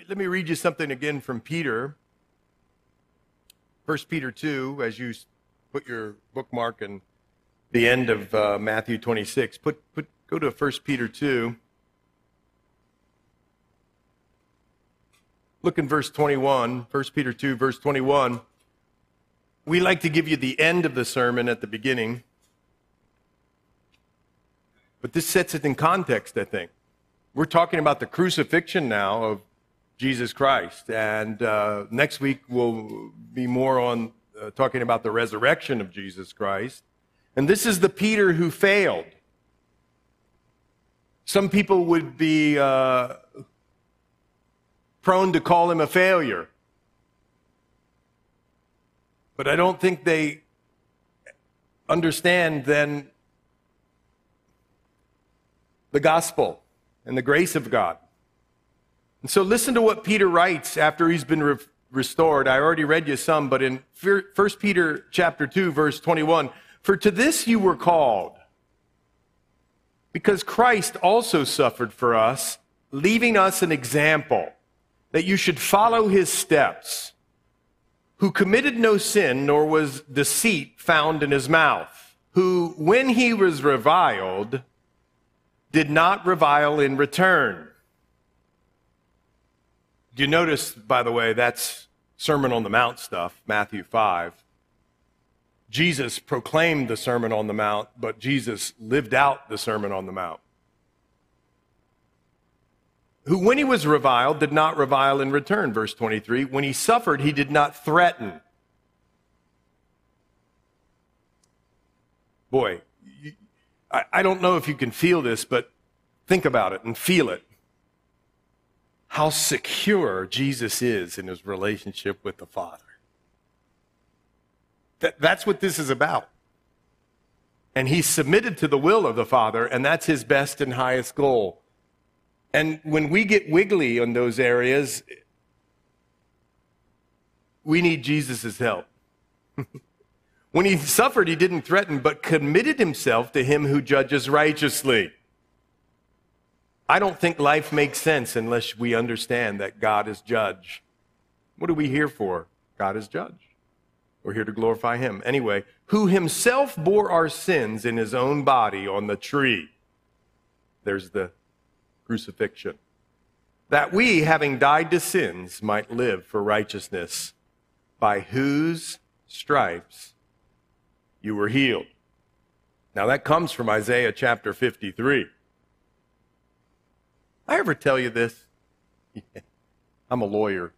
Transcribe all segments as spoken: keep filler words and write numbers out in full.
let me read you something again from Peter. First Peter two, as you put your bookmark in the end of uh, Matthew twenty-six. Put, put, go to First Peter two. Look in verse twenty-one, First Peter two, verse twenty-one. We like to give you the end of the sermon at the beginning. But this sets it in context, I think. We're talking about the crucifixion now of Jesus Christ. And uh, next week we'll be more on uh, talking about the resurrection of Jesus Christ. And this is the Peter who failed. Some people would be uh, prone to call him a failure. But I don't think they understand then the gospel and the grace of God. And so listen to what Peter writes after he's been re- restored. I already read you some, but in First Peter chapter two, verse twenty-one, for to this you were called, because Christ also suffered for us, leaving us an example, that you should follow his steps, who committed no sin, nor was deceit found in his mouth, who, when he was reviled, did not revile in return. Do you notice, by the way, that's Sermon on the Mount stuff, Matthew five. Jesus proclaimed the Sermon on the Mount, but Jesus lived out the Sermon on the Mount. Who, when he was reviled, did not revile in return, verse twenty-three. When he suffered, he did not threaten. Boy, you, I, I don't know if you can feel this, but think about it and feel it. How secure Jesus is in his relationship with the Father. That, that's what this is about. And he submitted to the will of the Father, and that's his best and highest goal. And when we get wiggly on those areas, we need Jesus' help. When he suffered, he didn't threaten, but committed himself to him who judges righteously. I don't think life makes sense unless we understand that God is judge. What are we here for? God is judge. We're here to glorify him. Anyway, who himself bore our sins in his own body on the tree. There's the crucifixion. That we, having died to sins, might live for righteousness, by whose stripes you were healed. Now that comes from Isaiah chapter fifty-three. I ever tell you this? I'm a lawyer.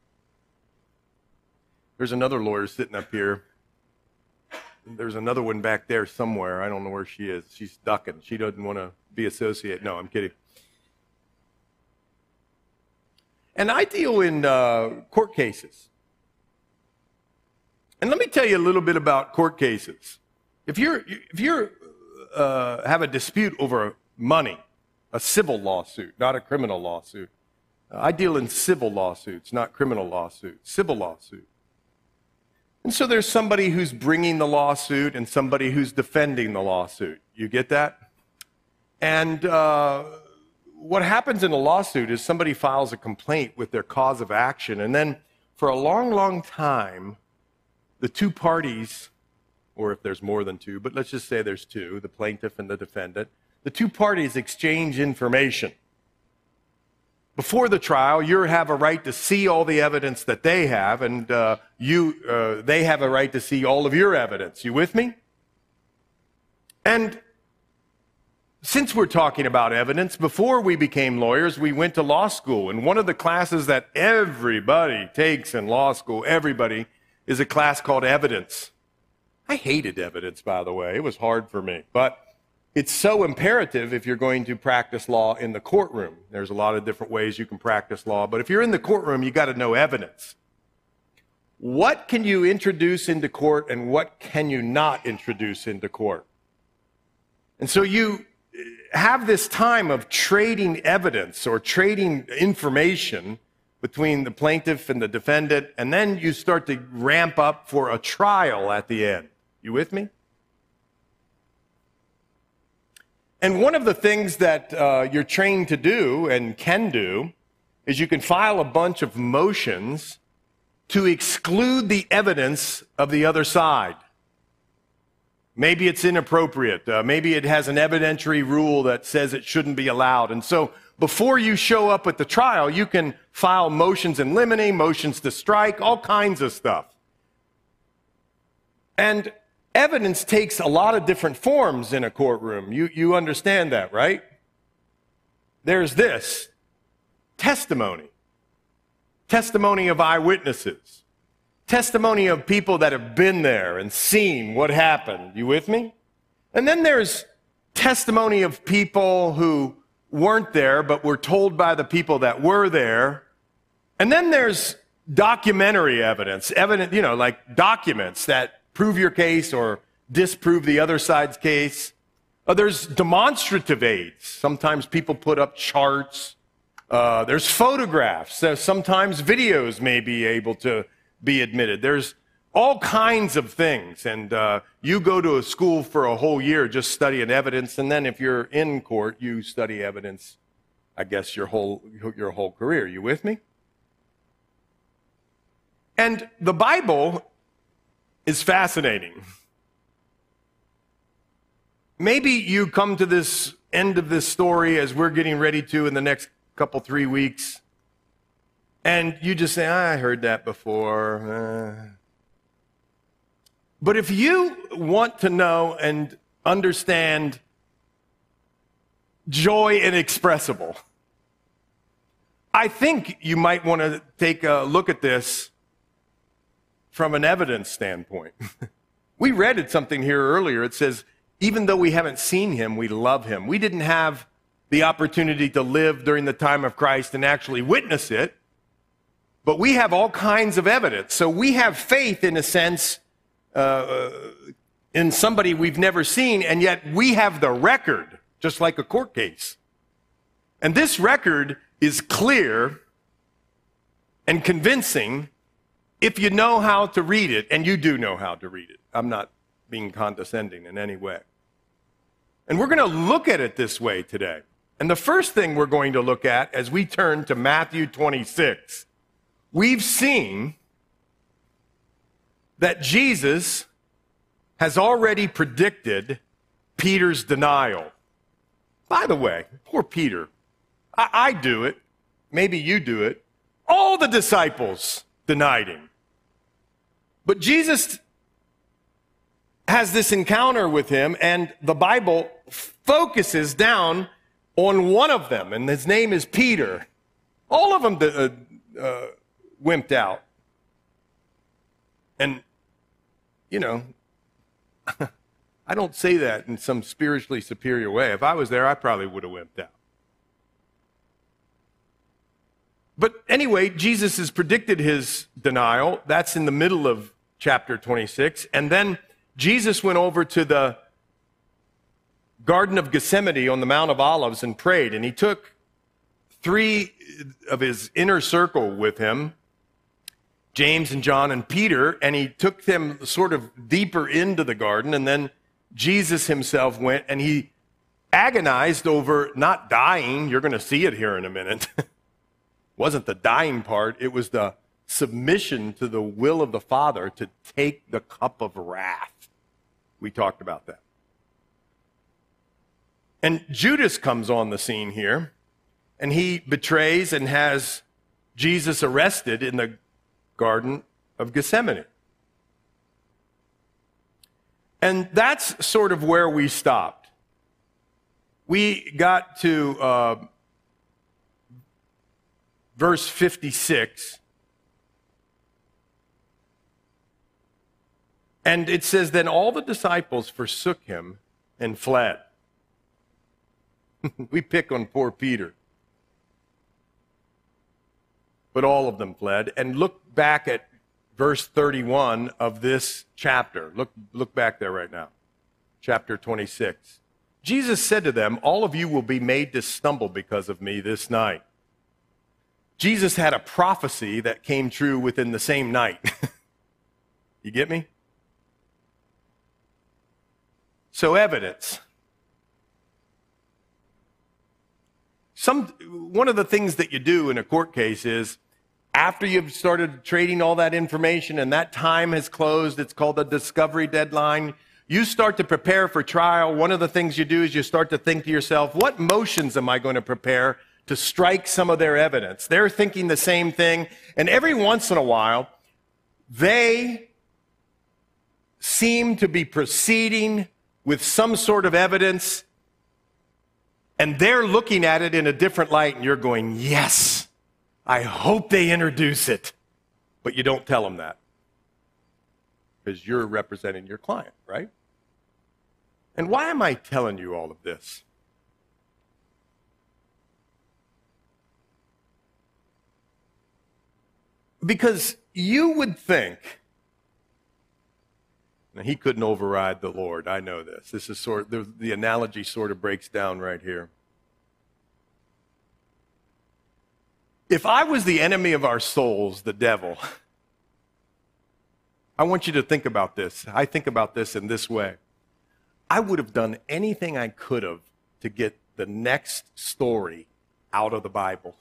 There's another lawyer sitting up here. There's another one back there somewhere. I don't know where she is. She's ducking. She doesn't want to be associated. No, I'm kidding. And I deal in uh, court cases. And let me tell you a little bit about court cases. If you're if you're uh, have a dispute over money, a civil lawsuit, not a criminal lawsuit. Uh, I deal in civil lawsuits, not criminal lawsuits. Civil lawsuit. And so there's somebody who's bringing the lawsuit and somebody who's defending the lawsuit. You get that? And uh, what happens in a lawsuit is somebody files a complaint with their cause of action, and then for a long, long time, the two parties, or if there's more than two, but let's just say there's two, the plaintiff and the defendant, the two parties exchange information. Before the trial, you have a right to see all the evidence that they have, and uh, you, uh, they have a right to see all of your evidence. You with me? And since we're talking about evidence, before we became lawyers, we went to law school. And one of the classes that everybody takes in law school, everybody, is a class called evidence. I hated evidence, by the way. It was hard for me. But it's so imperative if you're going to practice law in the courtroom. There's a lot of different ways you can practice law, but if you're in the courtroom, you got to know evidence. What can you introduce into court and what can you not introduce into court? And so you have this time of trading evidence or trading information between the plaintiff and the defendant, and then you start to ramp up for a trial at the end. You with me? And one of the things that uh, you're trained to do and can do is you can file a bunch of motions to exclude the evidence of the other side. Maybe it's inappropriate. Uh, maybe it has an evidentiary rule that says it shouldn't be allowed. And so before you show up at the trial, you can file motions in limine, motions to strike, all kinds of stuff. And evidence takes a lot of different forms in a courtroom. You, you understand that, right? There's this, testimony. Testimony of eyewitnesses. Testimony of people that have been there and seen what happened. You with me? And then there's testimony of people who weren't there but were told by the people that were there. And then there's documentary evidence, evidence, you know, like documents that prove your case or disprove the other side's case. Uh, there's demonstrative aids. Sometimes people put up charts. Uh, there's photographs. So sometimes videos may be able to be admitted. There's all kinds of things. And uh, you go to a school for a whole year just studying evidence. And then if you're in court, you study evidence, I guess, your whole, your whole career. You with me? And the Bible is fascinating. Maybe you come to this end of this story as we're getting ready to in the next couple, three weeks, and you just say, I heard that before. Uh. But if you want to know and understand joy inexpressible, I think you might want to take a look at this from an evidence standpoint. We read it something here earlier. It says, even though we haven't seen him, we love him. We didn't have the opportunity to live during the time of Christ and actually witness it, but we have all kinds of evidence. So we have faith, in a sense, uh, in somebody we've never seen, and yet we have the record, just like a court case. And this record is clear and convincing if you know how to read it, and you do know how to read it. I'm not being condescending in any way. And we're going to look at it this way today. And the first thing we're going to look at as we turn to Matthew twenty-six, we've seen that Jesus has already predicted Peter's denial. By the way, poor Peter. I, I do it. Maybe you do it. All the disciples denied him. But Jesus has this encounter with him, and the Bible focuses down on one of them, and his name is Peter. All of them uh, uh, wimped out. And, you know, I don't say that in some spiritually superior way. If I was there, I probably would have wimped out. But anyway, Jesus has predicted his denial. That's in the middle of chapter twenty-six. And then Jesus went over to the Garden of Gethsemane on the Mount of Olives and prayed. And he took three of his inner circle with him, James and John and Peter, and he took them sort of deeper into the garden. And then Jesus himself went and he agonized over not dying. You're going to see it here in a minute. It wasn't the dying part. It was the submission to the will of the Father to take the cup of wrath. We talked about that. And Judas comes on the scene here, and he betrays and has Jesus arrested in the Garden of Gethsemane. And that's sort of where we stopped. We got to uh, verse fifty-six. And it says, then all the disciples forsook him and fled. We pick on poor Peter. But all of them fled. And look back at verse thirty-one of this chapter. Look, look back there right now. Chapter twenty-six. Jesus said to them, all of you will be made to stumble because of me this night. Jesus had a prophecy that came true within the same night. You get me? So evidence. some, one of the things that you do in a court case is after you've started trading all that information and that time has closed, it's called a discovery deadline, you start to prepare for trial. One of the things you do is you start to think to yourself, what motions am I going to prepare to strike some of their evidence? They're thinking the same thing. And every once in a while, they seem to be proceeding with some sort of evidence, and they're looking at it in a different light, and you're going, yes, I hope they introduce it. But you don't tell them that because you're representing your client, right? And why am I telling you all of this? Because you would think, now he couldn't override the Lord, I know this. This is sort of, the, the analogy sort of breaks down right here. If I was the enemy of our souls, the devil, I want you to think about this. I think about this in this way. I would have done anything I could have to get the next story out of the Bible.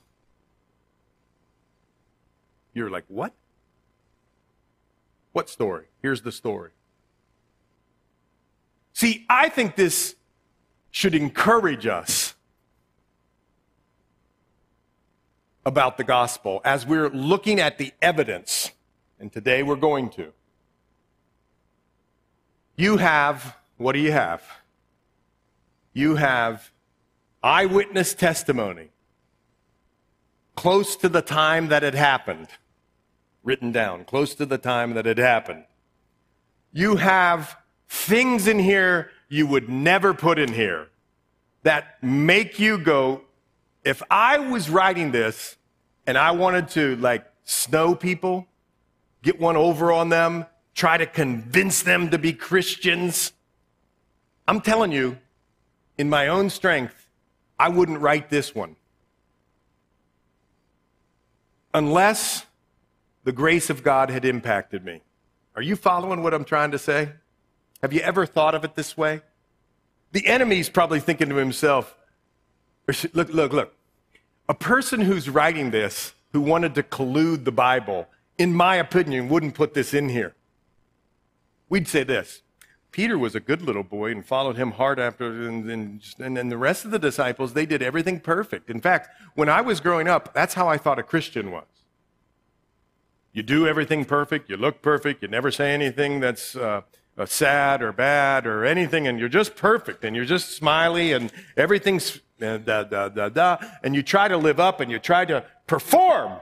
You're like, what? What story? Here's the story. See, I think this should encourage us about the gospel as we're looking at the evidence, and today we're going to. You have, what do you have? You have eyewitness testimony close to the time that it happened, written down, close to the time that it happened. You have things in here you would never put in here that make you go, if I was writing this and I wanted to like snow people, get one over on them, try to convince them to be Christians, I'm telling you, in my own strength, I wouldn't write this one. Unless the grace of God had impacted me. Are you following what I'm trying to say? Have you ever thought of it this way? The enemy's probably thinking to himself, look, look, look. A person who's writing this, who wanted to collude the Bible, in my opinion, wouldn't put this in here. We'd say this: Peter was a good little boy and followed him hard after, and, and, and, and the rest of the disciples, they did everything perfect. In fact, when I was growing up, that's how I thought a Christian was. You do everything perfect, you look perfect, you never say anything that's uh, uh, sad or bad or anything, and you're just perfect, and you're just smiley, and everything's uh, da, da, da, da, and you try to live up, and you try to perform.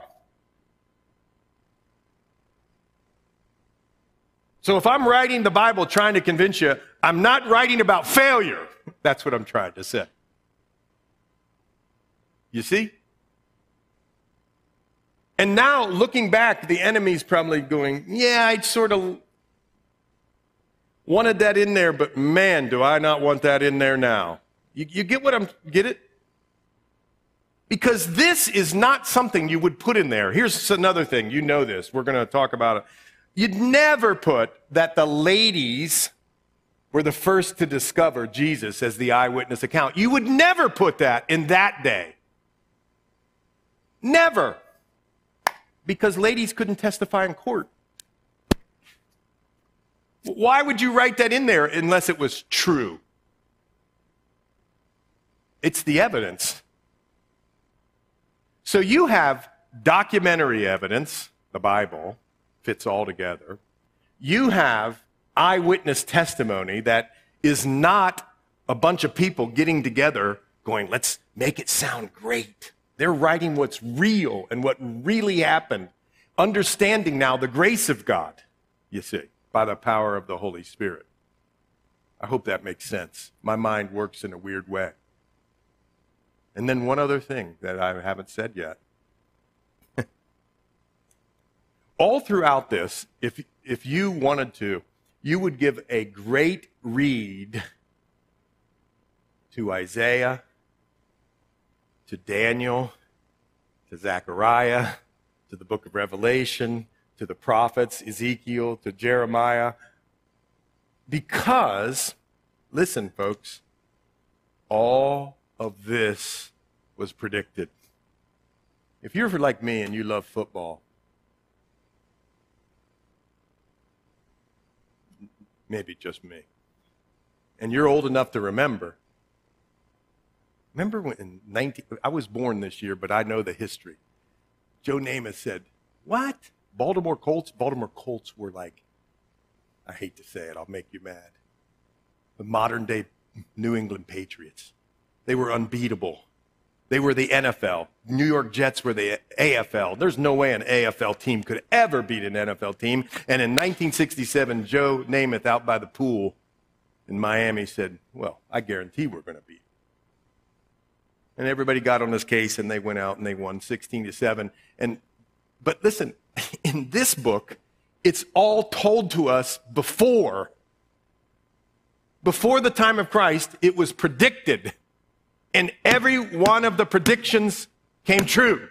So if I'm writing the Bible trying to convince you, I'm not writing about failure. That's what I'm trying to say. You see? And now, looking back, the enemy's probably going, yeah, I sort of wanted that in there, but man, do I not want that in there now. You, you get what I'm, get it? Because this is not something you would put in there. Here's another thing. You know this. We're going to talk about it. You'd never put that the ladies were the first to discover Jesus as the eyewitness account. You would never put that in that day. Never. Because ladies couldn't testify in court. Why would you write that in there unless it was true? It's the evidence. So you have documentary evidence, the Bible fits all together. You have eyewitness testimony that is not a bunch of people getting together going, let's make it sound great. They're writing what's real and what really happened, understanding now the grace of God, you see, by the power of the Holy Spirit. I hope that makes sense. My mind works in a weird way. And then one other thing that I haven't said yet. All throughout this, if, if you wanted to, you would give a great read to Isaiah, to Daniel, to Zechariah, to the book of Revelation, to the prophets, Ezekiel, to Jeremiah. Because, listen, folks, all of this was predicted. If you're like me and you love football, maybe just me, and you're old enough to remember, remember when in nineteen, I was born this year, but I know the history. Joe Namath said, what? Baltimore Colts? Baltimore Colts were like, I hate to say it, I'll make you mad, the modern day New England Patriots. They were unbeatable. They were the N F L. New York Jets were the A F L. There's no way an A F L team could ever beat an N F L team. And in nineteen sixty-seven, Joe Namath out by the pool in Miami said, well, I guarantee we're going to beat. And everybody got on this case, and they went out and they won sixteen to seven. And but listen, in this book, it's all told to us before. Before the time of Christ, it was predicted. And every one of the predictions came true.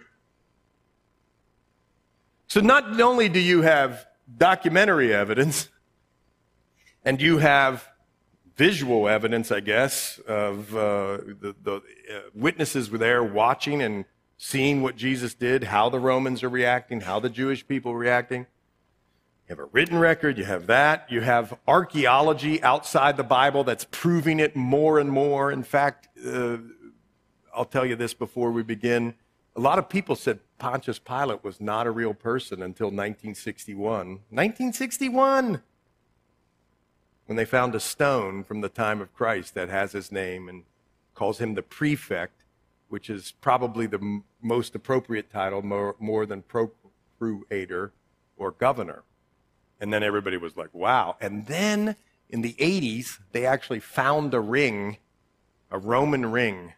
So not only do you have documentary evidence, and you have visual evidence, I guess, of uh, the, the uh, witnesses were there watching and seeing what Jesus did, how the Romans are reacting, how the Jewish people are reacting. You have a written record, you have that. You have archaeology outside the Bible that's proving it more and more. In fact, uh, I'll tell you this before we begin. A lot of people said Pontius Pilate was not a real person until nineteen sixty-one. nineteen sixty-one! When they found a stone from the time of Christ that has his name and calls him the prefect, which is probably the m- most appropriate title, more, more than procurator or governor. And then everybody was like, wow. And then in the eighties, they actually found a ring, a Roman ring,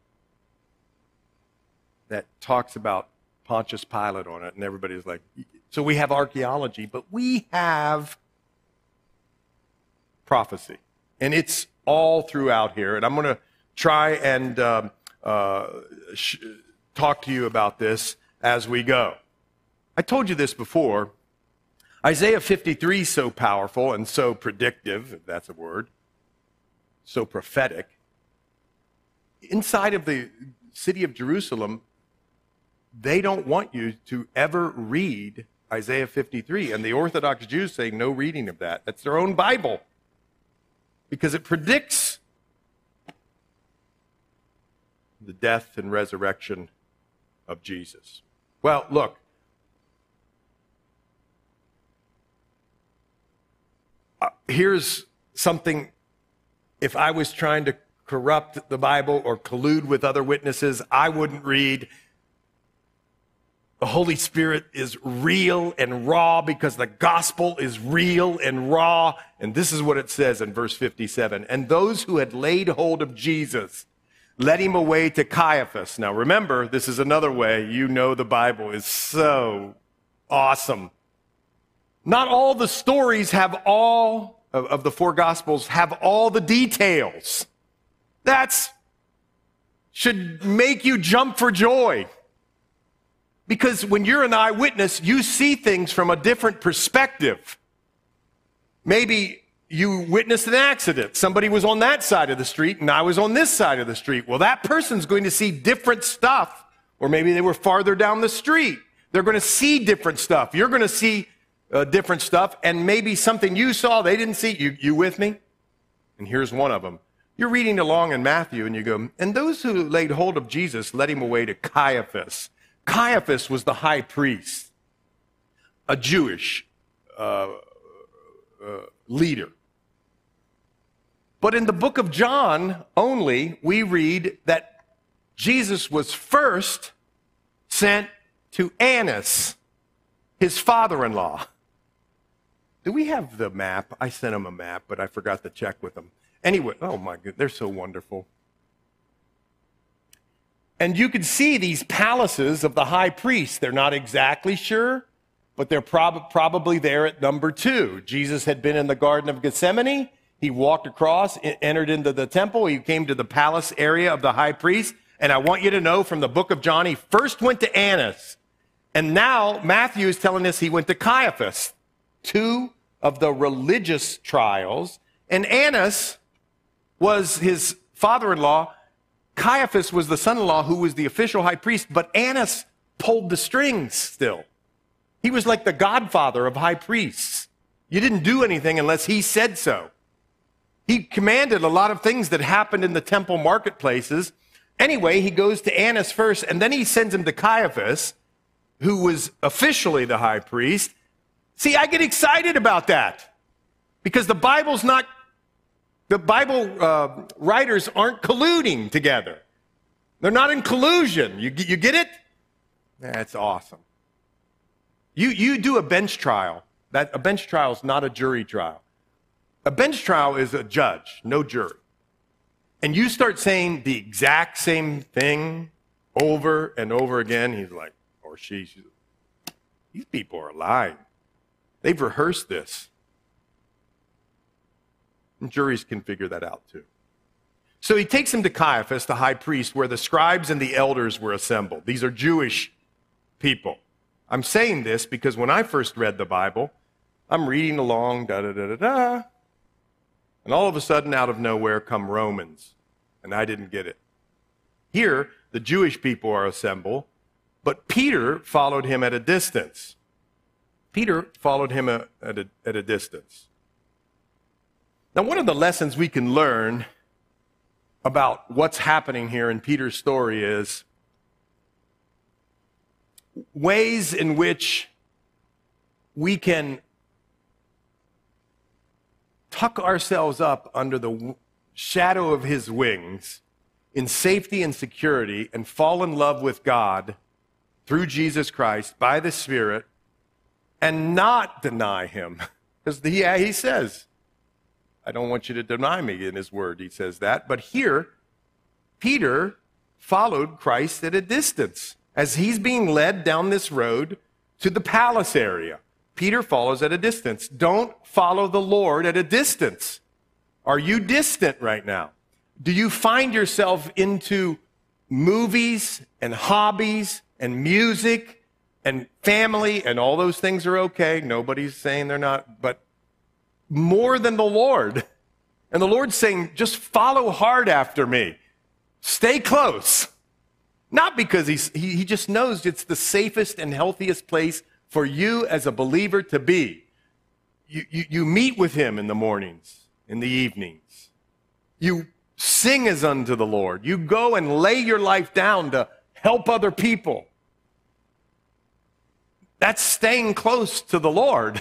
that talks about Pontius Pilate on it. And everybody's like, so we have archaeology, but we have prophecy. And it's all throughout here. And I'm going to try and um, uh, sh- talk to you about this as we go. I told you this before. Isaiah fifty-three is so powerful and so predictive, if that's a word, so prophetic. Inside of the city of Jerusalem, they don't want you to ever read Isaiah fifty-three. And the Orthodox Jews say no reading of that. That's their own Bible. Because it predicts the death and resurrection of Jesus. Well, look. Uh, here's something, if I was trying to corrupt the Bible or collude with other witnesses, I wouldn't read the Holy Spirit is real and raw because the gospel is real and raw. And this is what it says in verse fifty-seven. And those who had laid hold of Jesus led him away to Caiaphas. Now remember, this is another way you know the Bible is so awesome. Not all the stories have all, of, of the four gospels, have all the details. That's should make you jump for joy. Because when you're an eyewitness, you see things from a different perspective. Maybe you witnessed an accident. Somebody was on that side of the street and I was on this side of the street. Well, that person's going to see different stuff. Or maybe they were farther down the street. They're going to see different stuff. You're going to see uh, different stuff. And maybe something you saw, they didn't see. You, you with me? And here's one of them. You're reading along in Matthew and you go, and those who laid hold of Jesus led him away to Caiaphas. Caiaphas was the high priest, a Jewish uh, uh, leader. But in the book of John only, we read that Jesus was first sent to Annas, his father-in-law. Do we have the map? I sent him a map, but I forgot to check with him. Anyway, oh my goodness, they're so wonderful. And you can see these palaces of the high priest. They're not exactly sure, but they're prob- probably there at number two. Jesus had been in the Garden of Gethsemane. He walked across, entered into the temple. He came to the palace area of the high priest. And I want you to know from the book of John, he first went to Annas. And now Matthew is telling us he went to Caiaphas, two of the religious trials. And Annas was his father-in-law. Caiaphas was the son-in-law who was the official high priest, but Annas pulled the strings still. He was like the godfather of high priests. You didn't do anything unless he said so. He commanded a lot of things that happened in the temple marketplaces. Anyway, he goes to Annas first, and then he sends him to Caiaphas, who was officially the high priest. See, I get excited about that because the Bible's not, the Bible uh, writers aren't colluding together. They're not in collusion. You, you get it? That's awesome. You, you do a bench trial. That, a bench trial is not a jury trial. A bench trial is a judge, no jury. And you start saying the exact same thing over and over again, he's like, or she, she's, these people are lying. They've rehearsed this. And juries can figure that out too. So he takes him to Caiaphas, the high priest, where the scribes and the elders were assembled. These are Jewish people. I'm saying this because when I first read the Bible, I'm reading along, da-da-da-da-da, and all of a sudden, out of nowhere, come Romans, and I didn't get it. Here, the Jewish people are assembled, but Peter followed him at a distance. Peter followed him a, at, a, at a distance. Now, one of the lessons we can learn about what's happening here in Peter's story is ways in which we can tuck ourselves up under the shadow of his wings in safety and security and fall in love with God through Jesus Christ by the Spirit and not deny him. Because he, he says, I don't want you to deny me in his word. He says that. But here, Peter followed Christ at a distance as he's being led down this road to the palace area. Peter follows at a distance. Don't follow the Lord at a distance. Are you distant right now? Do you find yourself into movies and hobbies and music and family, and all those things are okay? Nobody's saying they're not, but more than the Lord. And the Lord's saying, just follow hard after me. Stay close. Not because he's, he, he just knows it's the safest and healthiest place for you as a believer to be. You, you, you meet with him in the mornings, in the evenings. You sing as unto the Lord. You go and lay your life down to help other people. That's staying close to the Lord.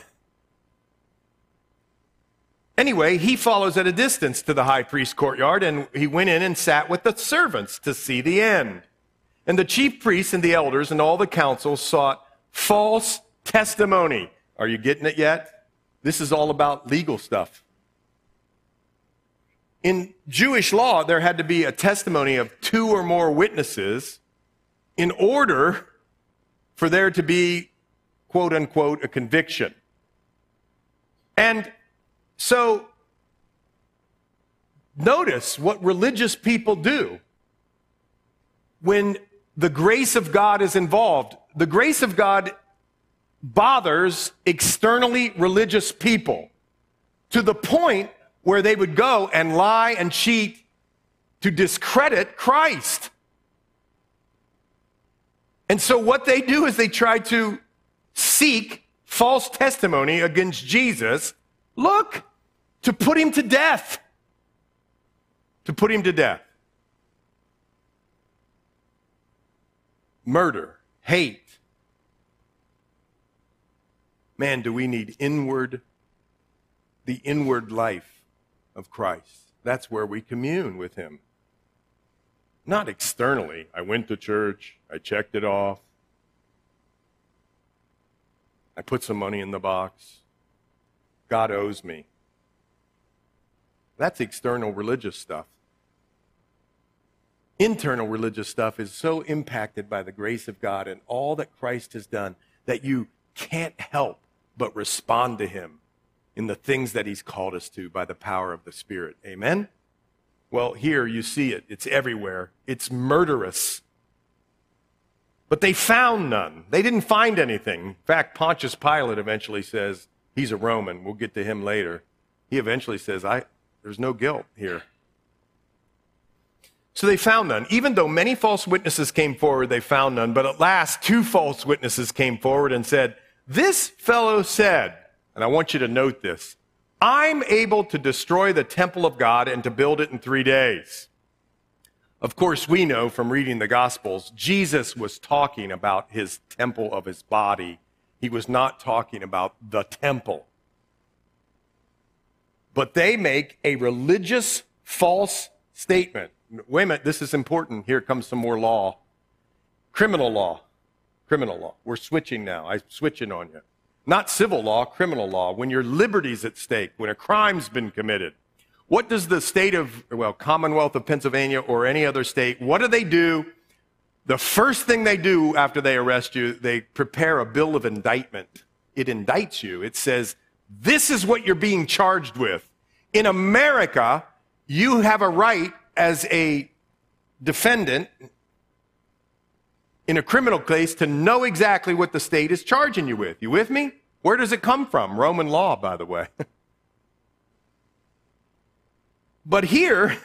Anyway, he follows at a distance to the high priest's courtyard, and he went in and sat with the servants to see the end. And the chief priests and the elders and all the council sought false testimony. Are you getting it yet? This is all about legal stuff. In Jewish law, there had to be a testimony of two or more witnesses in order for there to be, quote unquote, a conviction. And so, notice what religious people do when the grace of God is involved. The grace of God bothers externally religious people to the point where they would go and lie and cheat to discredit Christ. And so what they do is they try to seek false testimony against Jesus. Look, to put him to death. To put him to death. Murder, hate. Man, do we need inward, the inward life of Christ. That's where we commune with him. Not externally. I went to church. I checked it off. I put some money in the box. God owes me. That's external religious stuff. Internal religious stuff is so impacted by the grace of God and all that Christ has done that you can't help but respond to him in the things that he's called us to by the power of the Spirit. Amen? Well, here you see it. It's everywhere. It's murderous. But they found none. They didn't find anything. In fact, Pontius Pilate eventually says, he's a Roman. We'll get to him later. He eventually says, I, there's no guilt here. So they found none. Even though many false witnesses came forward, they found none. But at last, two false witnesses came forward and said, this fellow said, and I want you to note this, I'm able to destroy the temple of God and to build it in three days. Of course, we know from reading the Gospels, Jesus was talking about his temple of his body. He was not talking about the temple. But they make a religious false statement. Wait a minute, this is important. Here comes some more law. Criminal law. Criminal law. We're switching now. I'm switching on you. Not civil law, criminal law. When your liberty's at stake, when a crime's been committed. What does the state of, well, Commonwealth of Pennsylvania or any other state, what do they do? The first thing they do after they arrest you, they prepare a bill of indictment. It indicts you. It says, this is what you're being charged with. In America, you have a right as a defendant in a criminal case to know exactly what the state is charging you with. You with me? Where does it come from? Roman law, by the way. But here,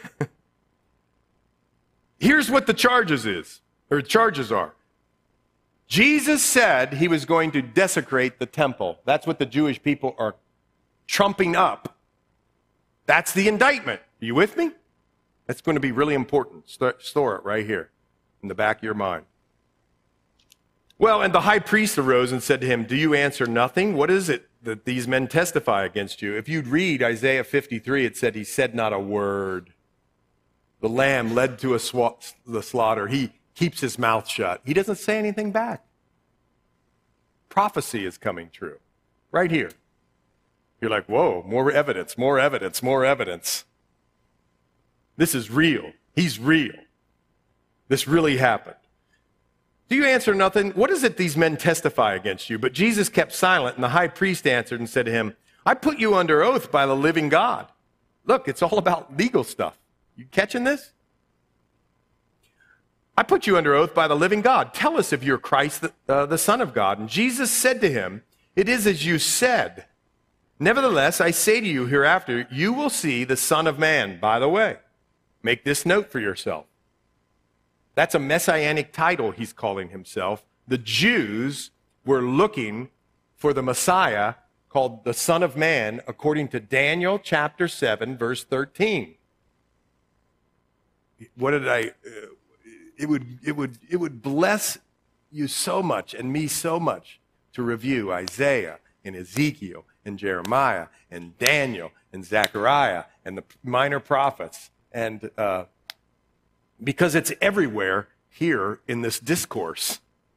here's what the charges is, or charges are. Jesus said he was going to desecrate the temple. That's what the Jewish people are trumping up. That's the indictment. Are you with me? That's going to be really important. Store it right here in the back of your mind. Well, and the high priest arose and said to him, do you answer nothing? What is it that these men testify against you? If you'd read Isaiah fifty-three, it said he said not a word. The lamb led to a swa- the slaughter. He keeps his mouth shut. He doesn't say anything back. Prophecy is coming true right here. You're like, whoa, more evidence, more evidence, more evidence. This is real. He's real. This really happened. Do you answer nothing? What is it these men testify against you? But Jesus kept silent, and the high priest answered and said to him, I put you under oath by the living God. Look, it's all about legal stuff. You catching this? I put you under oath by the living God. Tell us if you're Christ, the, uh, the Son of God. And Jesus said to him, it is as you said. Nevertheless, I say to you hereafter, you will see the Son of Man. By the way, make this note for yourself. That's a messianic title he's calling himself. The Jews were looking for the Messiah called the Son of Man according to Daniel chapter seven, verse thirteen. What did I, uh, it would, it would, it would bless you so much and me so much to review Isaiah and Ezekiel and Jeremiah and Daniel and Zechariah and the minor prophets and, uh, because it's everywhere here in this discourse.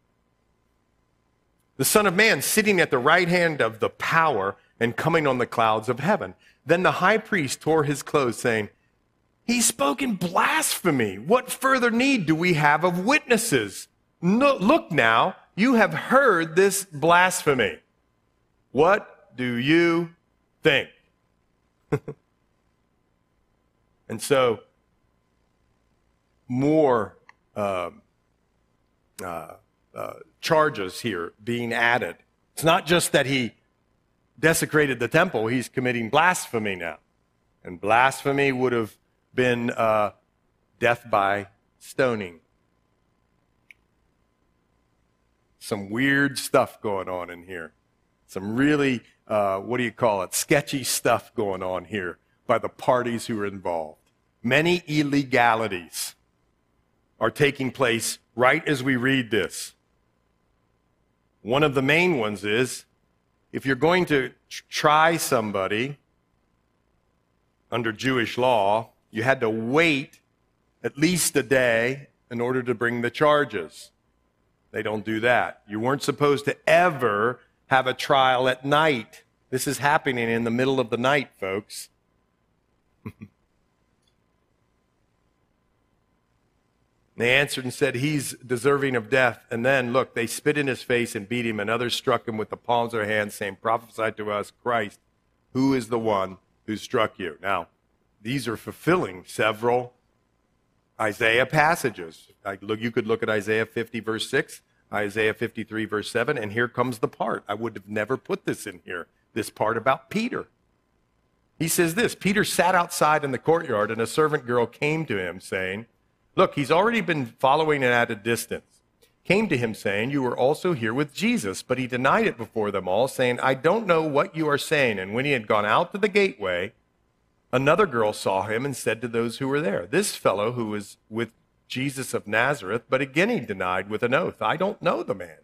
The Son of Man sitting at the right hand of the power and coming on the clouds of heaven. Then the high priest tore his clothes, saying, he's spoken blasphemy. What further need do we have of witnesses? No, look now, you have heard this blasphemy. What do you think? And so, more uh, uh, uh, charges here being added. It's not just that he desecrated the temple, he's committing blasphemy now. And blasphemy would have been uh, death by stoning. Some weird stuff going on in here. Some really, uh, what do you call it, sketchy stuff going on here by the parties who are involved. Many illegalities are taking place right as we read this. One of the main ones is, if you're going to try somebody under Jewish law, you had to wait at least a day in order to bring the charges. They don't do that. You weren't supposed to ever have a trial at night. This is happening in the middle of the night, folks. They answered and said, he's deserving of death. And then, look, they spit in his face and beat him, and others struck him with the palms of their hands, saying, prophesy to us, Christ, who is the one who struck you? Now, these are fulfilling several Isaiah passages. Like, look, you could look at Isaiah fifty, verse six, Isaiah fifty-three, verse seven, and here comes the part. I would have never put this in here, this part about Peter. He says this, Peter sat outside in the courtyard, and a servant girl came to him, saying, Look, he's already been following it at a distance. Came to him saying, you were also here with Jesus. But he denied it before them all, saying, I don't know what you are saying. And when he had gone out to the gateway, another girl saw him and said to those who were there, this fellow who was with Jesus of Nazareth. But again he denied with an oath, I don't know the man.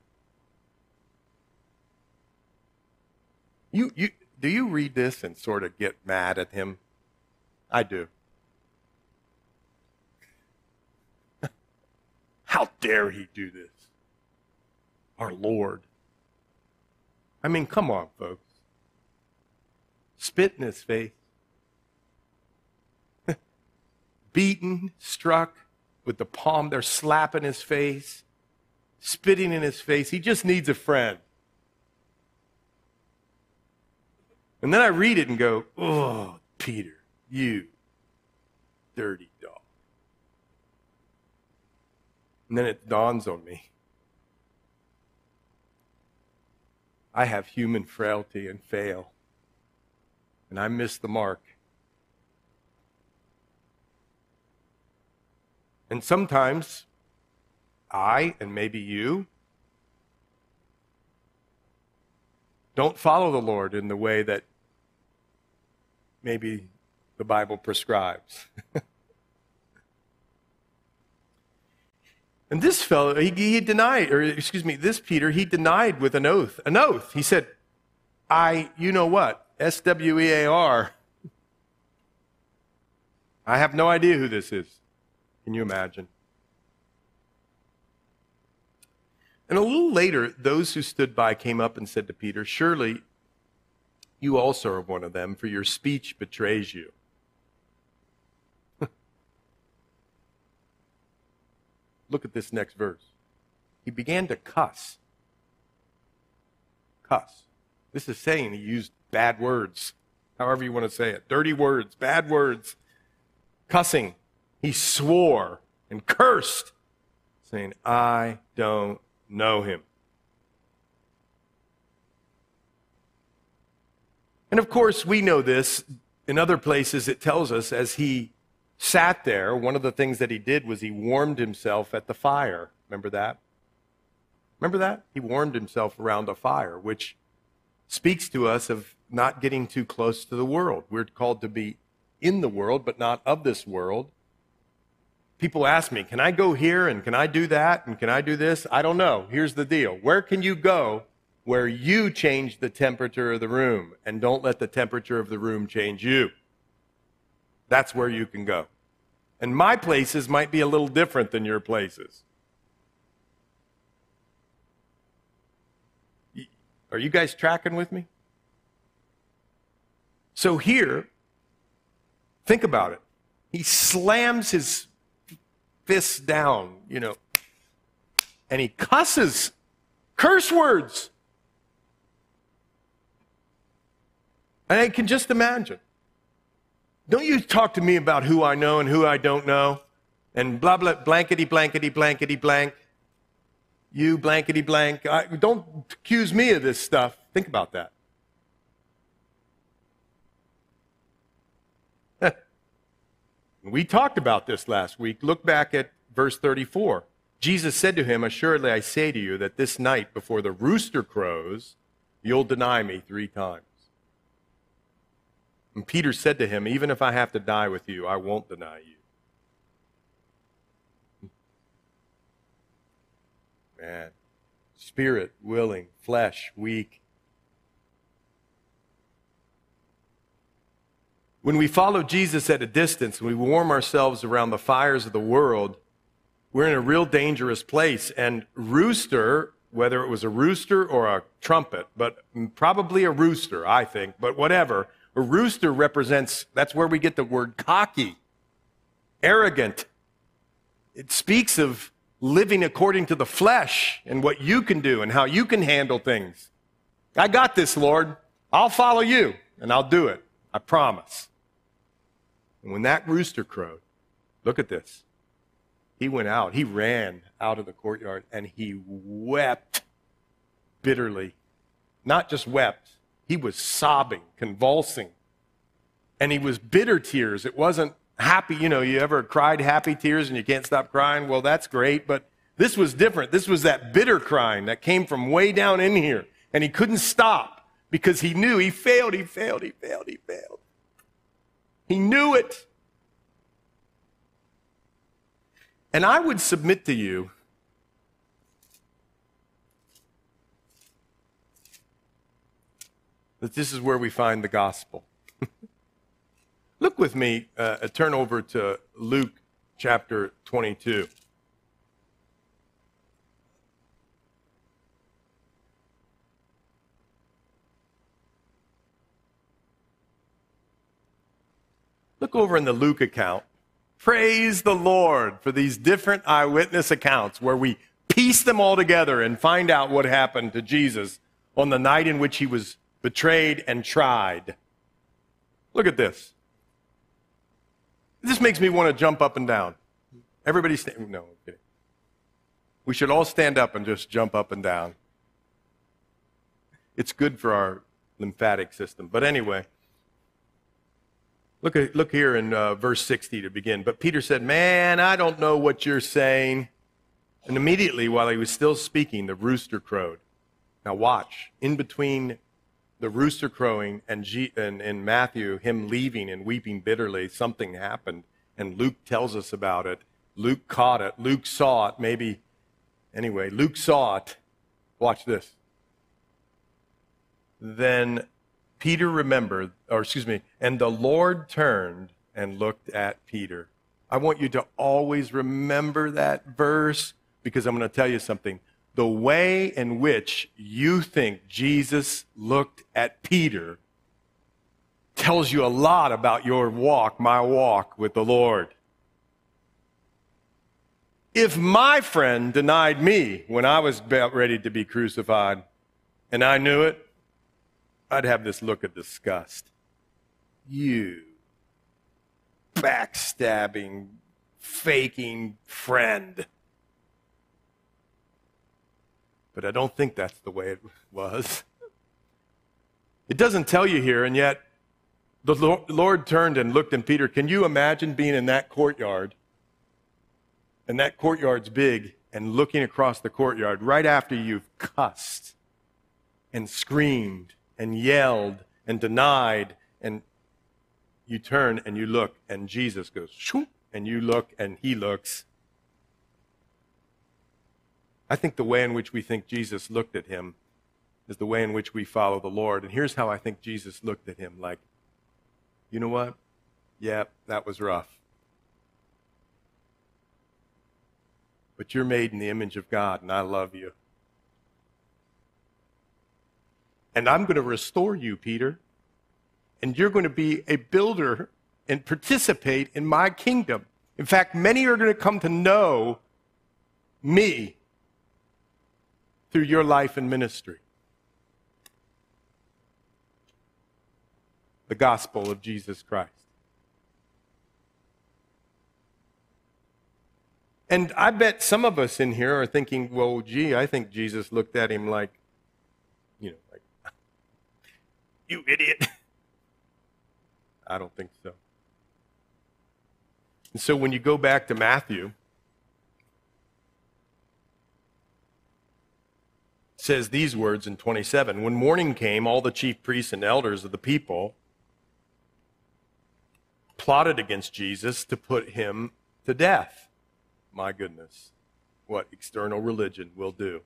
You, you, do you read this and sort of get mad at him? I do. How dare he do this? Our Lord. I mean, come on, folks. Spit in his face. Beaten, struck with the palm. They're slapping his face, spitting in his face. He just needs a friend. And then I read it and go, oh, Peter, you dirty dog. And then it dawns on me. I have human frailty and fail. And I miss the mark. And sometimes I, and maybe you, don't follow the Lord in the way that maybe the Bible prescribes. And this fellow, he, he denied, or excuse me, this Peter, he denied with an oath. An oath. He said, I, you know what? S W E A R. I have no idea who this is. Can you imagine? And a little later, those who stood by came up and said to Peter, surely you also are one of them, for your speech betrays you. Look at this next verse. He began to cuss. Cuss. This is saying he used bad words, however you want to say it. Dirty words, bad words, cussing. He swore and cursed, saying, I don't know him. And of course, we know this. In other places, it tells us as he sat there, one of the things that he did was he warmed himself at the fire. Remember that? Remember that? He warmed himself around a fire, which speaks to us of not getting too close to the world. We're called to be in the world, but not of this world. People ask me, can I go here and can I do that and can I do this? I don't know. Here's the deal. Where can you go where you change the temperature of the room and don't let the temperature of the room change you? That's where you can go. And my places might be a little different than your places. Are you guys tracking with me? So here, think about it. He slams his fists down, you know, and he cusses, curse words. And I can just imagine. Don't you talk to me about who I know and who I don't know, and blah, blah, blankety, blankety, blankety, blank. You blankety, blank. I, don't accuse me of this stuff. Think about that. We talked about this last week. Look back at verse thirty-four. Jesus said to him, assuredly I say to you that this night before the rooster crows, you'll deny me three times. And Peter said to him, even if I have to die with you, I won't deny you. Man, spirit willing, flesh weak. When we follow Jesus at a distance, we warm ourselves around the fires of the world, we're in a real dangerous place. And rooster, whether it was a rooster or a trumpet, but probably a rooster, I think, but whatever, a rooster represents, that's where we get the word cocky, arrogant. It speaks of living according to the flesh and what you can do and how you can handle things. I got this, Lord. I'll follow you, and I'll do it. I promise. And when that rooster crowed, look at this. He went out. He ran out of the courtyard, and he wept bitterly. Not just wept. He was sobbing, convulsing. And he was bitter tears. It wasn't happy, you know, you ever cried happy tears and you can't stop crying? Well, that's great, but this was different. This was that bitter crying that came from way down in here, and he couldn't stop because he knew he failed, he failed, he failed, he failed. He knew it. And I would submit to you that this is where we find the gospel. Look with me, uh, turn over to Luke chapter twenty-two. Look over in the Luke account. Praise the Lord for these different eyewitness accounts where we piece them all together and find out what happened to Jesus on the night in which he was betrayed and tried. Look at this. This makes me want to jump up and down. Everybody stand. No, I'm kidding. We should all stand up and just jump up and down. It's good for our lymphatic system. But anyway, look at, look here in uh, verse sixty to begin. But Peter said, "Man, I don't know what you're saying." And immediately, while he was still speaking, the rooster crowed. Now watch. In between the rooster crowing and, G- and, and Matthew, him leaving and weeping bitterly, something happened. And Luke tells us about it. Luke caught it. Luke saw it. Maybe, anyway, Luke saw it. Watch this. Then Peter remembered, or excuse me, and the Lord turned and looked at Peter. I want you to always remember that verse because I'm going to tell you something. The way in which you think Jesus looked at Peter tells you a lot about your walk, my walk with the Lord. If my friend denied me when I was about ready to be crucified, and I knew it, I'd have this look of disgust. You backstabbing, faking friend. But I don't think that's the way it was. It doesn't tell you here, and yet the Lord turned and looked at Peter. Can you imagine being in that courtyard? And that courtyard's big, and looking across the courtyard right after you've cussed and screamed and yelled and denied, and you turn and you look, and Jesus goes, shoo, and you look, and he looks. I think the way in which we think Jesus looked at him is the way in which we follow the Lord. And here's how I think Jesus looked at him, like, you know what? Yeah, that was rough. But you're made in the image of God, and I love you. And I'm going to restore you, Peter. And you're going to be a builder and participate in my kingdom. In fact, many are going to come to know me through your life and ministry. The gospel of Jesus Christ. And I bet some of us in here are thinking, well, gee, I think Jesus looked at him like, you know, like, you idiot. I don't think so. And so when you go back to Matthew, says these words in twenty-seven. When morning came, all the chief priests and elders of the people plotted against Jesus to put him to death. My goodness, what external religion will do.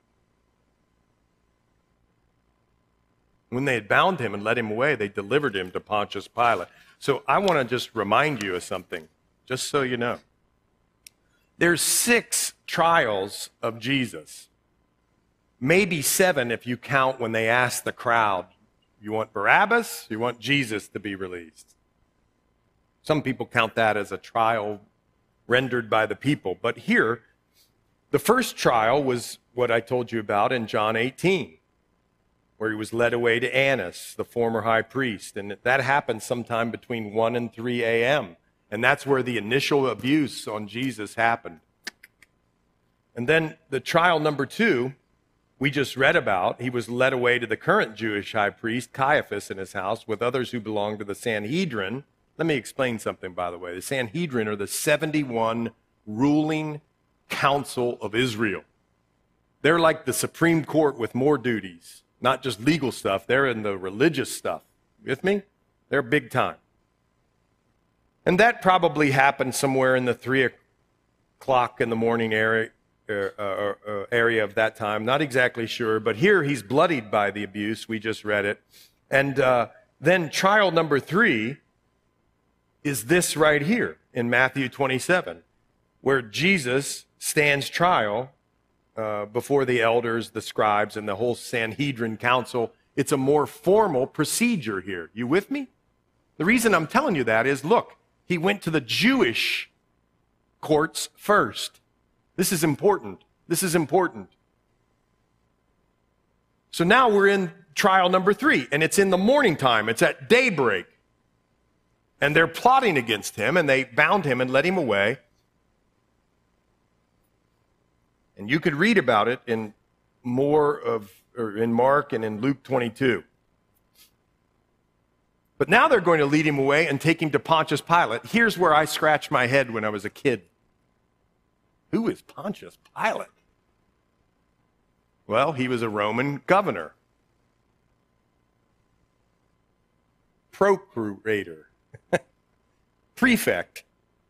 When they had bound him and led him away, they delivered him to Pontius Pilate. So I want to just remind you of something, just so you know. There's six trials of Jesus. Maybe seven if you count when they asked the crowd, you want Barabbas? You want Jesus to be released? Some people count that as a trial rendered by the people. But here, the first trial was what I told you about in John eighteen, where he was led away to Annas, the former high priest. And that happened sometime between one and three a.m. And that's where the initial abuse on Jesus happened. And then the trial number two, we just read about. He was led away to the current Jewish high priest, Caiaphas, in his house with others who belonged to the Sanhedrin. Let me explain something, by the way. The Sanhedrin are the seventy-one ruling council of Israel. They're like the Supreme Court with more duties, not just legal stuff. They're in the religious stuff. You with me? They're big time. And that probably happened somewhere in the three o'clock in the morning area, uh, uh, uh, area of that time. Not exactly sure, but here he's bloodied by the abuse. We just read it. And uh, then trial number three is this right here in Matthew twenty-seven, where Jesus stands trial uh, before the elders, the scribes, and the whole Sanhedrin council. It's a more formal procedure here. You with me? The reason I'm telling you that is, look, he went to the Jewish courts first. This is important. This is important. So now we're in trial number three, and it's in the morning time. It's at daybreak. And they're plotting against him, and they bound him and led him away. And you could read about it in more of, or in Mark and in Luke twenty-two. But now they're going to lead him away and take him to Pontius Pilate. Here's where I scratched my head when I was a kid. Who is Pontius Pilate? Well, he was a Roman governor, procurator, prefect.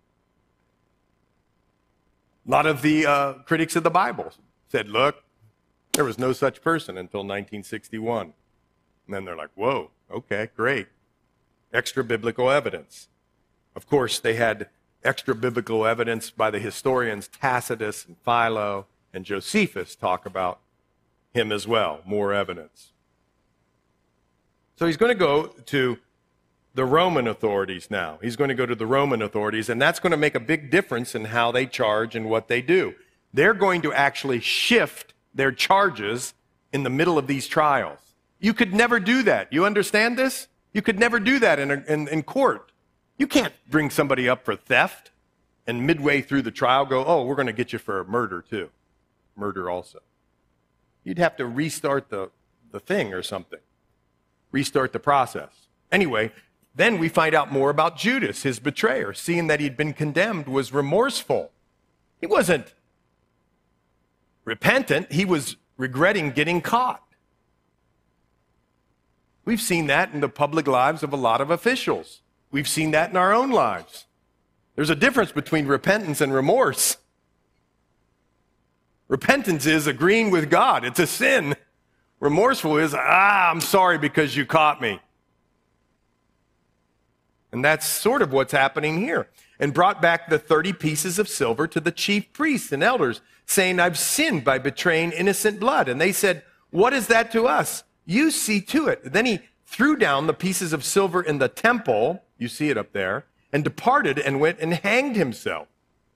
A lot of the uh, critics of the Bible said, look, there was no such person until nineteen sixty-one. And then they're like, whoa, okay, great. Extra biblical evidence. Of course, they had extra biblical evidence by the historians Tacitus and Philo and Josephus talk about him as well, more evidence. So he's going to go to the Roman authorities now. He's going to go to the Roman authorities, and that's going to make a big difference in how they charge and what they do. They're going to actually shift their charges in the middle of these trials. You could never do that. You understand this? You could never do that in, a, in, in court. You can't bring somebody up for theft and midway through the trial go, oh, we're going to get you for murder too. Murder also. You'd have to restart the, the thing or something. Restart the process. Anyway, then we find out more about Judas, his betrayer. Seeing that he'd been condemned, was remorseful. He wasn't repentant. He was regretting getting caught. We've seen that in the public lives of a lot of officials. We've seen that in our own lives. There's a difference between repentance and remorse. Repentance is agreeing with God. It's a sin. Remorseful is, ah, I'm sorry because you caught me. And that's sort of what's happening here. And brought back the thirty pieces of silver to the chief priests and elders, saying, I've sinned by betraying innocent blood. And they said, what is that to us? You see to it. Then he threw down the pieces of silver in the temple, you see it up there, and departed and went and hanged himself.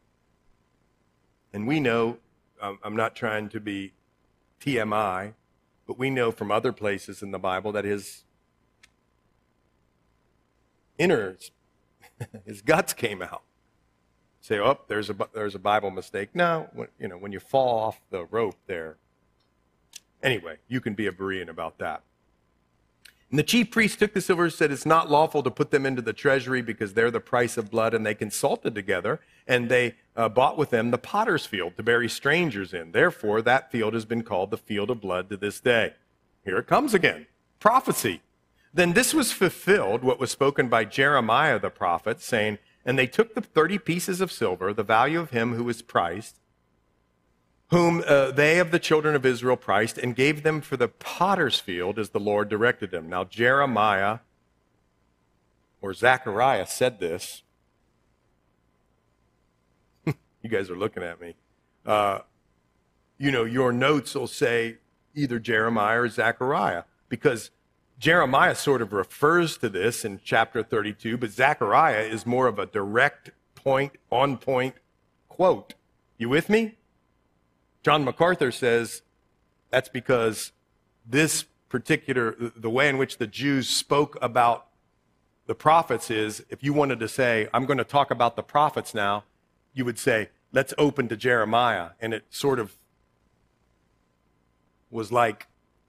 And we know, um, I'm not trying to be T M I, but we know from other places in the Bible that his innards, his guts came out. Say, oh, there's a, there's a Bible mistake. No, when, you know, when you fall off the rope there. Anyway, you can be a Berean about that. And the chief priests took the silver and said, it's not lawful to put them into the treasury because they're the price of blood. And they consulted together, and they uh, bought with them the potter's field to bury strangers in. Therefore, that field has been called the field of blood to this day. Here it comes again. Prophecy. Then this was fulfilled, what was spoken by Jeremiah the prophet, saying, and they took the thirty pieces of silver, the value of him who was priced, whom uh, they of the children of Israel priced, and gave them for the potter's field as the Lord directed them. Now Jeremiah, or Zechariah, said this. You guys are looking at me. Uh, you know, your notes will say either Jeremiah or Zechariah, because Jeremiah sort of refers to this in chapter thirty-two, but Zechariah is more of a direct point, on-point quote. You with me? John MacArthur says that's because this particular, the way in which the Jews spoke about the prophets is, if you wanted to say, I'm going to talk about the prophets now, you would say, let's open to Jeremiah. And it sort of was like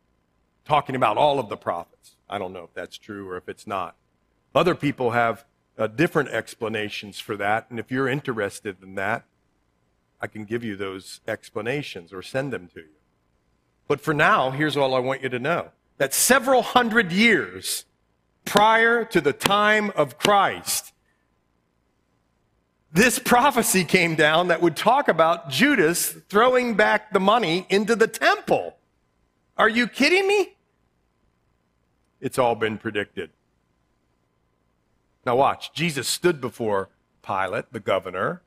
talking about all of the prophets. I don't know if that's true or if it's not. Other people have uh, different explanations for that. And if you're interested in that, I can give you those explanations or send them to you. But for now, here's all I want you to know. That several hundred years prior to the time of Christ, this prophecy came down that would talk about Judas throwing back the money into the temple. Are you kidding me? It's all been predicted. Now watch. Jesus stood before Pilate, the governor.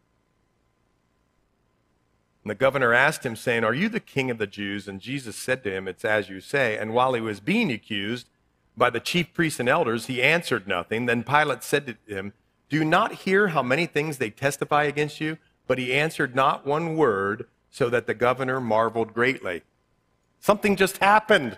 And the governor asked him, saying, "Are you the king of the Jews?" And Jesus said to him, "It's as you say." And while he was being accused by the chief priests and elders, he answered nothing. Then Pilate said to him, "Do you not hear how many things they testify against you?" But he answered not one word, so that the governor marveled greatly. Something just happened.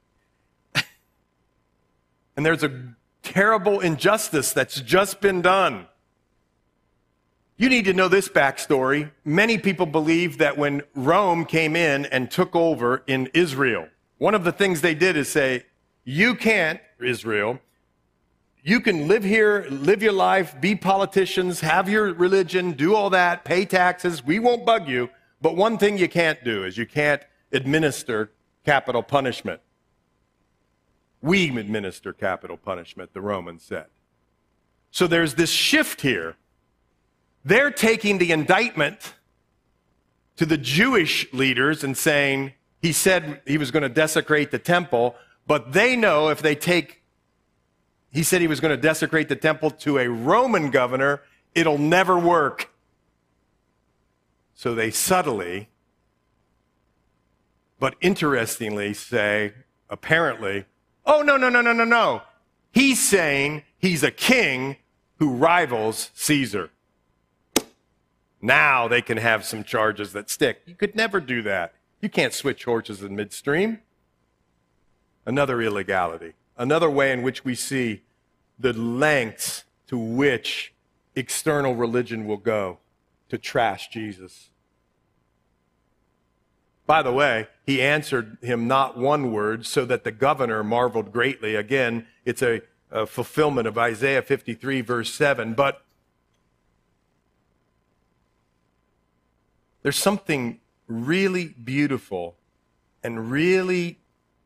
And there's a terrible injustice that's just been done. You need to know this backstory. Many people believe that when Rome came in and took over in Israel, one of the things they did is say, you can't, Israel, you can live here, live your life, be politicians, have your religion, do all that, pay taxes, we won't bug you, but one thing you can't do is you can't administer capital punishment. We administer capital punishment, the Romans said. So there's this shift here. They're taking the indictment to the Jewish leaders and saying, he said he was going to desecrate the temple, but they know if they take, he said he was going to desecrate the temple to a Roman governor, it'll never work. So they subtly, but interestingly say, apparently, oh, no, no, no, no, no, no. He's saying he's a king who rivals Caesar. Now they can have some charges that stick. You could never do that. You can't switch horses in midstream. Another illegality. Another way in which we see the lengths to which external religion will go to trash Jesus. By the way, he answered him not one word, so that the governor marveled greatly. Again, it's a, a fulfillment of Isaiah fifty-three, verse seven. But there's something really beautiful and really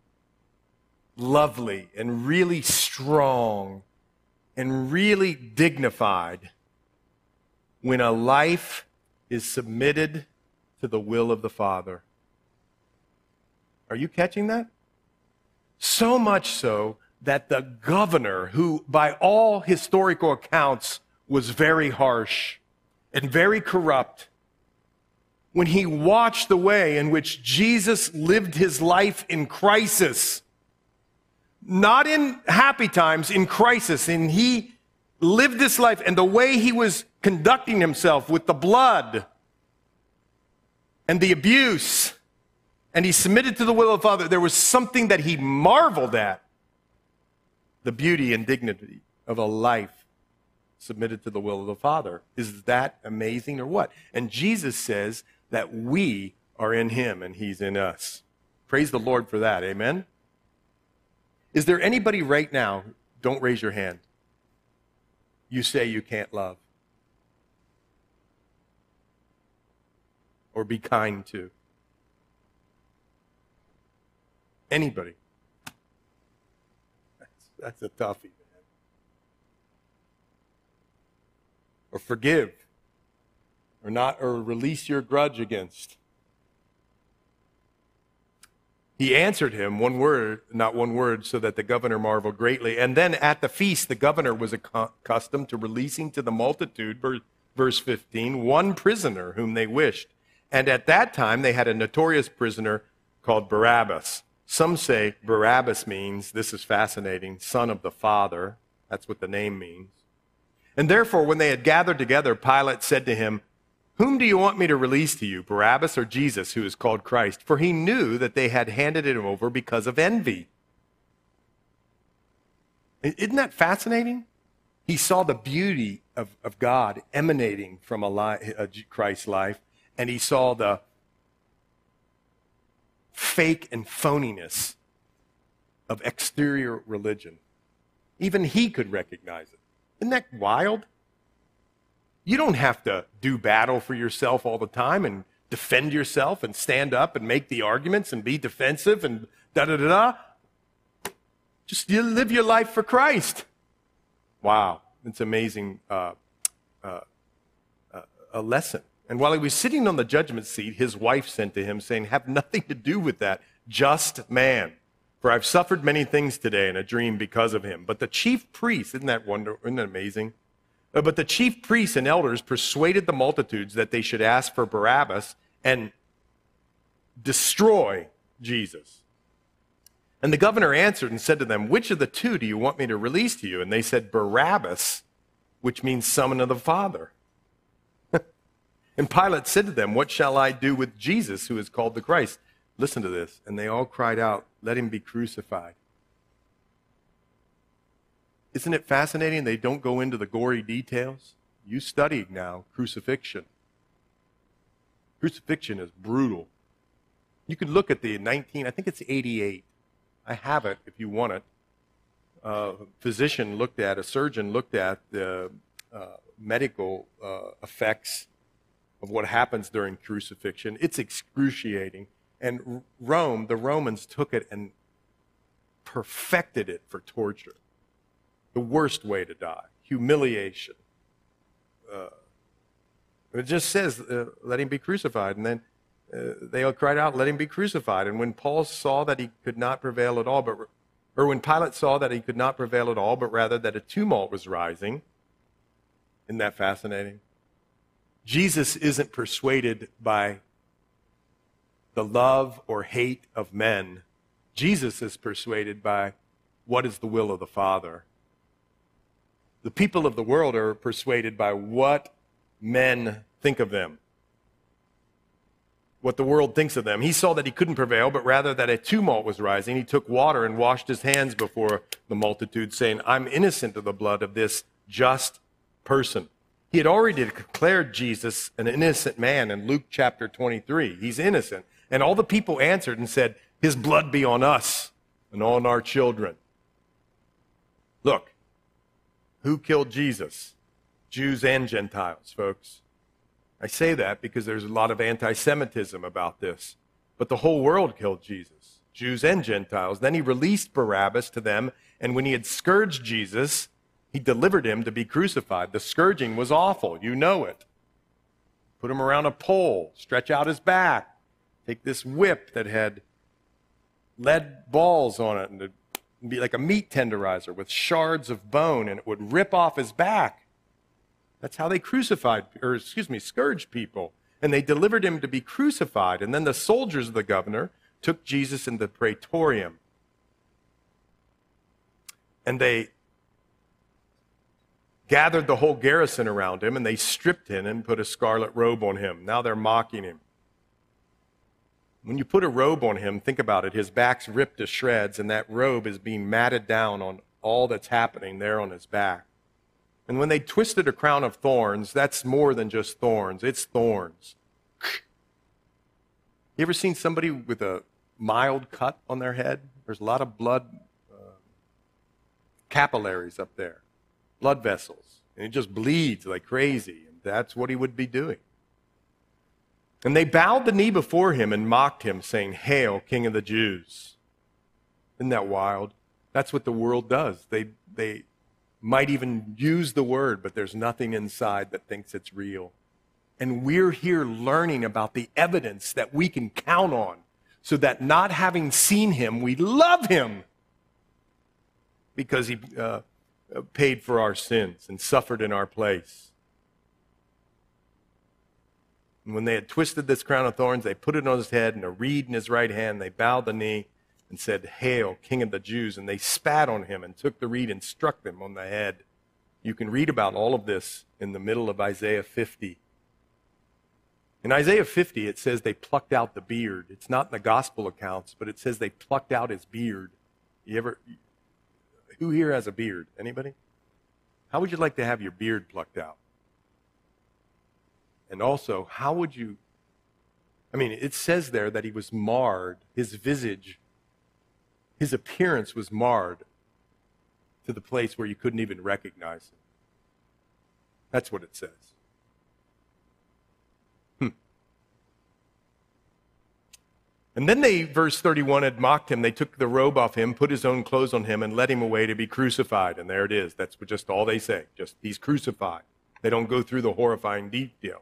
lovely and really strong and really dignified when a life is submitted to the will of the Father. Are you catching that? So much so that the governor, who by all historical accounts was very harsh and very corrupt, when he watched the way in which Jesus lived his life in crisis, not in happy times, in crisis, and he lived this life, and the way he was conducting himself with the blood and the abuse, and he submitted to the will of the Father, there was something that he marveled at. The beauty and dignity of a life submitted to the will of the Father. Is that amazing or what? And Jesus says that we are in him and he's in us. Praise the Lord for that. Amen? Is there anybody right now, don't raise your hand, you say you can't love or be kind to? Anybody? That's, that's a toughie, man. Or forgive, or not, or release your grudge against. He answered him one word, not one word, so that the governor marveled greatly. And then at the feast, the governor was accustomed to releasing to the multitude, verse fifteen, one prisoner whom they wished. And at that time, they had a notorious prisoner called Barabbas. Some say Barabbas means, this is fascinating, son of the Father. That's what the name means. And therefore, when they had gathered together, Pilate said to him, "Whom do you want me to release to you, Barabbas or Jesus, who is called Christ?" For he knew that they had handed him over because of envy. Isn't that fascinating? He saw the beauty of, of God emanating from a, li- a Christ's life, and he saw the fake and phoniness of exterior religion. Even he could recognize it. Isn't that wild? You don't have to do battle for yourself all the time and defend yourself and stand up and make the arguments and be defensive and da-da-da-da. Just you live your life for Christ. Wow, it's amazing uh, uh, uh, a lesson. And while he was sitting on the judgment seat, his wife sent to him, saying, have nothing to do with that just man, for I've suffered many things today in a dream because of him. But the chief priests, isn't that wonder, isn't that amazing? Uh, but the chief priests and elders persuaded the multitudes that they should ask for Barabbas and destroy Jesus. And the governor answered and said to them, which of the two do you want me to release to you? And they said, Barabbas, which means son of the Father. And Pilate said to them, what shall I do with Jesus, who is called the Christ? Listen to this. And they all cried out, let him be crucified. Isn't it fascinating? They don't go into the gory details. You study now crucifixion. Crucifixion is brutal. You can look at the nineteen, I think it's eighty-eight. I have it if you want it. A physician looked at, a surgeon looked at the uh, medical uh, effects of what happens during crucifixion. It's excruciating. And Rome, the Romans took it and perfected it for torture. The worst way to die. Humiliation. Uh, it just says, uh, let him be crucified. And then uh, they all cried out, let him be crucified. And when Paul saw that he could not prevail at all, but or when Pilate saw that he could not prevail at all, but rather that a tumult was rising, isn't that fascinating? Jesus isn't persuaded by the love or hate of men. Jesus is persuaded by what is the will of the Father. The people of the world are persuaded by what men think of them, what the world thinks of them. He saw that he couldn't prevail, but rather that a tumult was rising. He took water and washed his hands before the multitude, saying, I'm innocent of the blood of this just person. He had already declared Jesus an innocent man in Luke chapter twenty-three. He's innocent. And all the people answered and said, his blood be on us and on our children. Look, who killed Jesus? Jews and Gentiles, folks. I say that because there's a lot of anti-Semitism about this. But the whole world killed Jesus, Jews and Gentiles. Then he released Barabbas to them, and when he had scourged Jesus, he delivered him to be crucified. The scourging was awful. You know it. Put him around a pole, stretch out his back, take this whip that had lead balls on it, and it'd be like a meat tenderizer with shards of bone, and it would rip off his back. That's how they crucified, or excuse me, scourged people. And they delivered him to be crucified. And then the soldiers of the governor took Jesus in the praetorium. And they gathered the whole garrison around him, and they stripped him and put a scarlet robe on him. Now they're mocking him. When you put a robe on him, think about it. His back's ripped to shreds, and that robe is being matted down on all that's happening there on his back. And when they twisted a crown of thorns, that's more than just thorns. It's thorns. You ever seen somebody with a mild cut on their head? There's a lot of blood uh, capillaries up there, blood vessels. And it just bleeds like crazy. And that's what he would be doing. And they bowed the knee before him and mocked him, saying, Hail, King of the Jews. Isn't that wild? That's what the world does. They, they might even use the word, but there's nothing inside that thinks it's real. And we're here learning about the evidence that we can count on, so that not having seen him, we love him because he uh, paid for our sins and suffered in our place. And when they had twisted this crown of thorns, they put it on his head and a reed in his right hand. They bowed the knee and said, Hail, King of the Jews. And they spat on him and took the reed and struck them on the head. You can read about all of this in the middle of Isaiah fifty. In Isaiah fifty, it says they plucked out the beard. It's not in the gospel accounts, but it says they plucked out his beard. You ever, who here has a beard? Anybody? How would you like to have your beard plucked out? And also, how would you, I mean, it says there that he was marred, his visage, his appearance was marred to the place where you couldn't even recognize him. That's what it says. Hmm. And then they, verse thirty-one, had mocked him. They took the robe off him, put his own clothes on him, and led him away to be crucified. And there it is. That's just all they say. Just, he's crucified. They don't go through the horrifying details.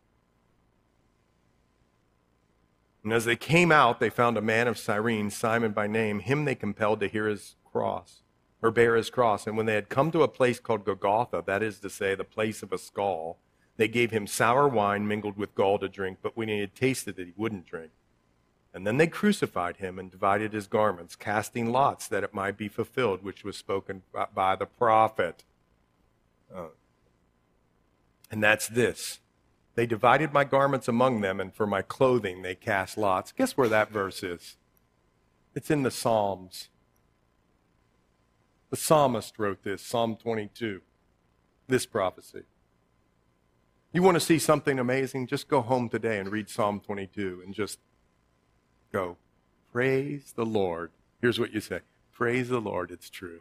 And as they came out, they found a man of Cyrene, Simon by name. Him they compelled to hear his cross, or bear his cross. And when they had come to a place called Golgotha, that is to say, the place of a skull, they gave him sour wine mingled with gall to drink, but when he had tasted it, he wouldn't drink. And then they crucified him and divided his garments, casting lots that it might be fulfilled, which was spoken by the prophet. Uh, and that's this. They divided my garments among them, and for my clothing they cast lots. Guess where that verse is? It's in the Psalms. The psalmist wrote this, Psalm twenty-two, this prophecy. You want to see something amazing? Just go home today and read Psalm twenty-two and just go, praise the Lord. Here's what you say, praise the Lord, it's true.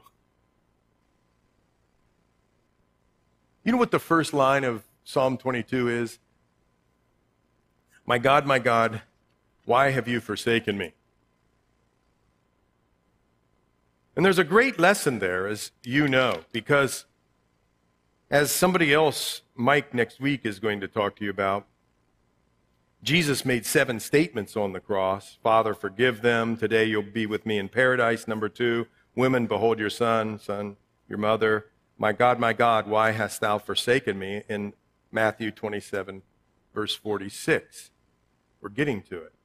You know what the first line of Psalm twenty-two is? My God, my God, why have you forsaken me? And there's a great lesson there, as you know, because as somebody else, Mike, next week is going to talk to you about, Jesus made seven statements on the cross. Father, forgive them. Today you'll be with me in paradise. Number two, women, behold your son, son, your mother. My God, my God, why hast thou forsaken me? In Matthew twenty-seven, verse forty-six. We're getting to it.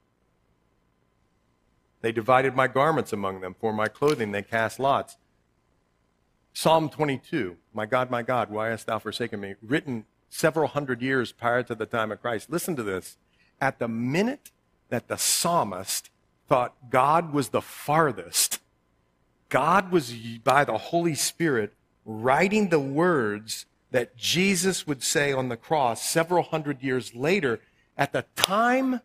They divided my garments among them. For my clothing they cast lots. Psalm twenty-two, my God, my God, why hast thou forsaken me? Written several hundred years prior to the time of Christ. Listen to this. At the minute that the psalmist thought God was the farthest, God was, by the Holy Spirit, writing the words that Jesus would say on the cross several hundred years later. At the time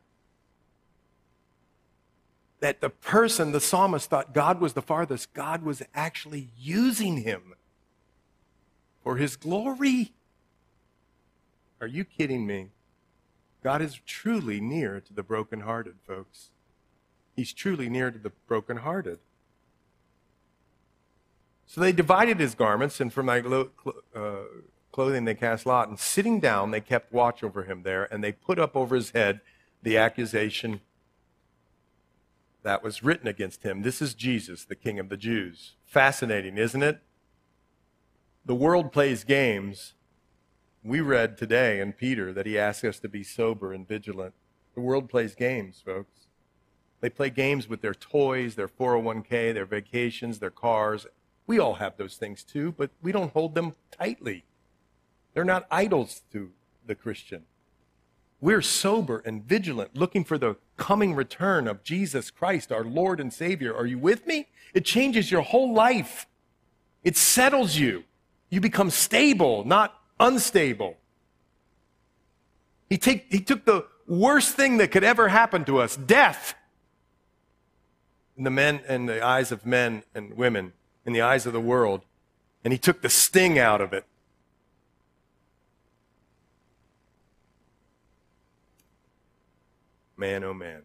that the person, the psalmist, thought God was the farthest, God was actually using him for his glory. Are you kidding me? God is truly near to the brokenhearted, folks. He's truly near to the brokenhearted. So they divided his garments, and from my uh, clothing they cast lot. And sitting down, they kept watch over him there, and they put up over his head the accusation that was written against him. This is Jesus, the King of the Jews. Fascinating, isn't it? The world plays games. We read today in Peter that he asks us to be sober and vigilant. The world plays games, folks. They play games with their toys, their four oh one k, their vacations, their cars. We all have those things too, but we don't hold them tightly. They're not idols to the Christian. We're sober and vigilant, looking for the coming return of Jesus Christ, our Lord and Savior. Are you with me? It changes your whole life. It settles you. You become stable, not unstable. He, take, he took the worst thing that could ever happen to us, death, in the men and the eyes of men and women, in the eyes of the world, and he took the sting out of it. Man, oh man.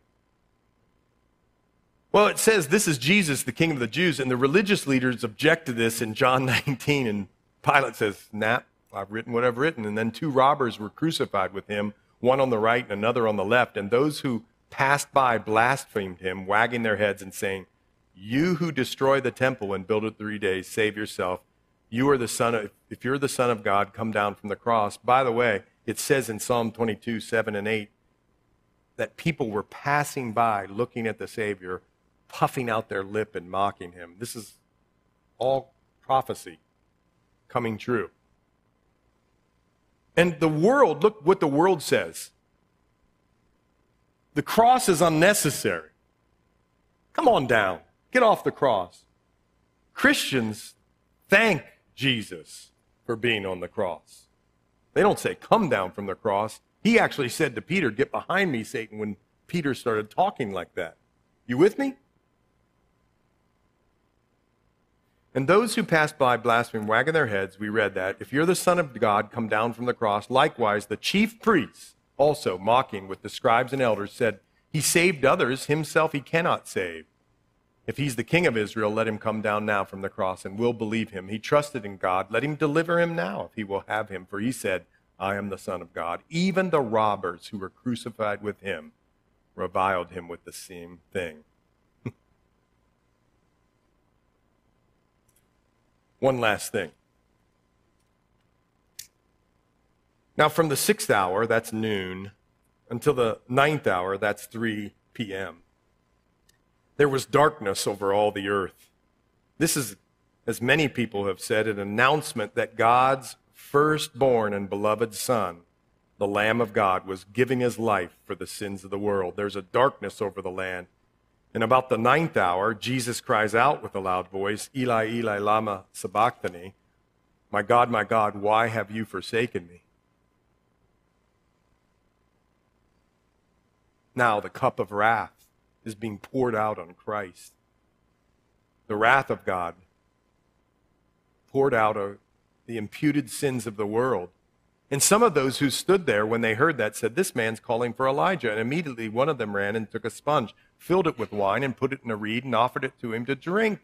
Well, it says this is Jesus, the King of the Jews, and the religious leaders object to this in John nineteen, and Pilate says, nah, I've written what I've written. And then two robbers were crucified with him, one on the right and another on the left, and those who passed by blasphemed him, wagging their heads and saying, you who destroy the temple and build it three days, save yourself. You are the son of, if you're the Son of God, come down from the cross. By the way, it says in Psalm twenty-two, seven and eight, that people were passing by, looking at the Savior, puffing out their lip and mocking him. This is all prophecy coming true. And the world, look what the world says. The cross is unnecessary. Come on down. Get off the cross. Christians thank Jesus for being on the cross. They don't say, come down from the cross. He actually said to Peter, get behind me, Satan, when Peter started talking like that. You with me? And those who passed by blasphemed, wagging their heads. We read that. If you're the Son of God, come down from the cross. Likewise, the chief priests, also mocking with the scribes and elders, said, he saved others, himself he cannot save. If he's the King of Israel, let him come down now from the cross, and we'll believe him. He trusted in God. Let him deliver him now, if he will have him. For he said, I am the Son of God. Even the robbers who were crucified with him reviled him with the same thing. One last thing. Now, from the sixth hour, that's noon, until the ninth hour, that's three p.m., there was darkness over all the earth. This is, as many people have said, an announcement that God's firstborn and beloved Son, the Lamb of God, was giving his life for the sins of the world. There's a darkness over the land. And about the ninth hour, Jesus cries out with a loud voice, Eli, Eli, lama sabachthani, my God, my God, why have you forsaken me? Now the cup of wrath is being poured out on Christ. The wrath of God poured out of the imputed sins of the world. And some of those who stood there when they heard that said, this man's calling for Elijah. And immediately one of them ran and took a sponge, filled it with wine, and put it in a reed and offered it to him to drink.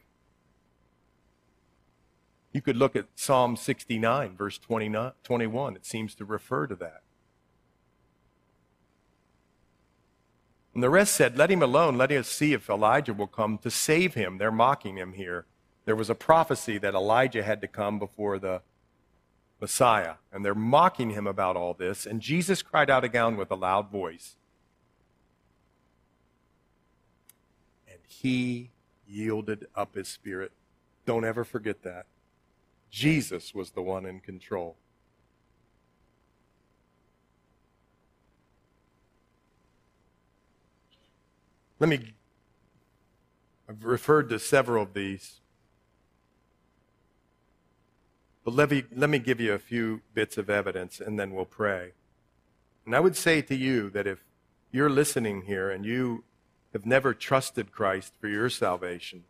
You could look at Psalm sixty-nine, verse twenty-nine, twenty-one. It seems to refer to that. And the rest said, let him alone. Let us see if Elijah will come to save him. They're mocking him here. There was a prophecy that Elijah had to come before the Messiah. And they're mocking him about all this. And Jesus cried out again with a loud voice. And he yielded up his spirit. Don't ever forget that. Jesus was the one in control. Let me, I've referred to several of these, but let me, let me give you a few bits of evidence and then we'll pray. And I would say to you that if you're listening here and you have never trusted Christ for your salvation,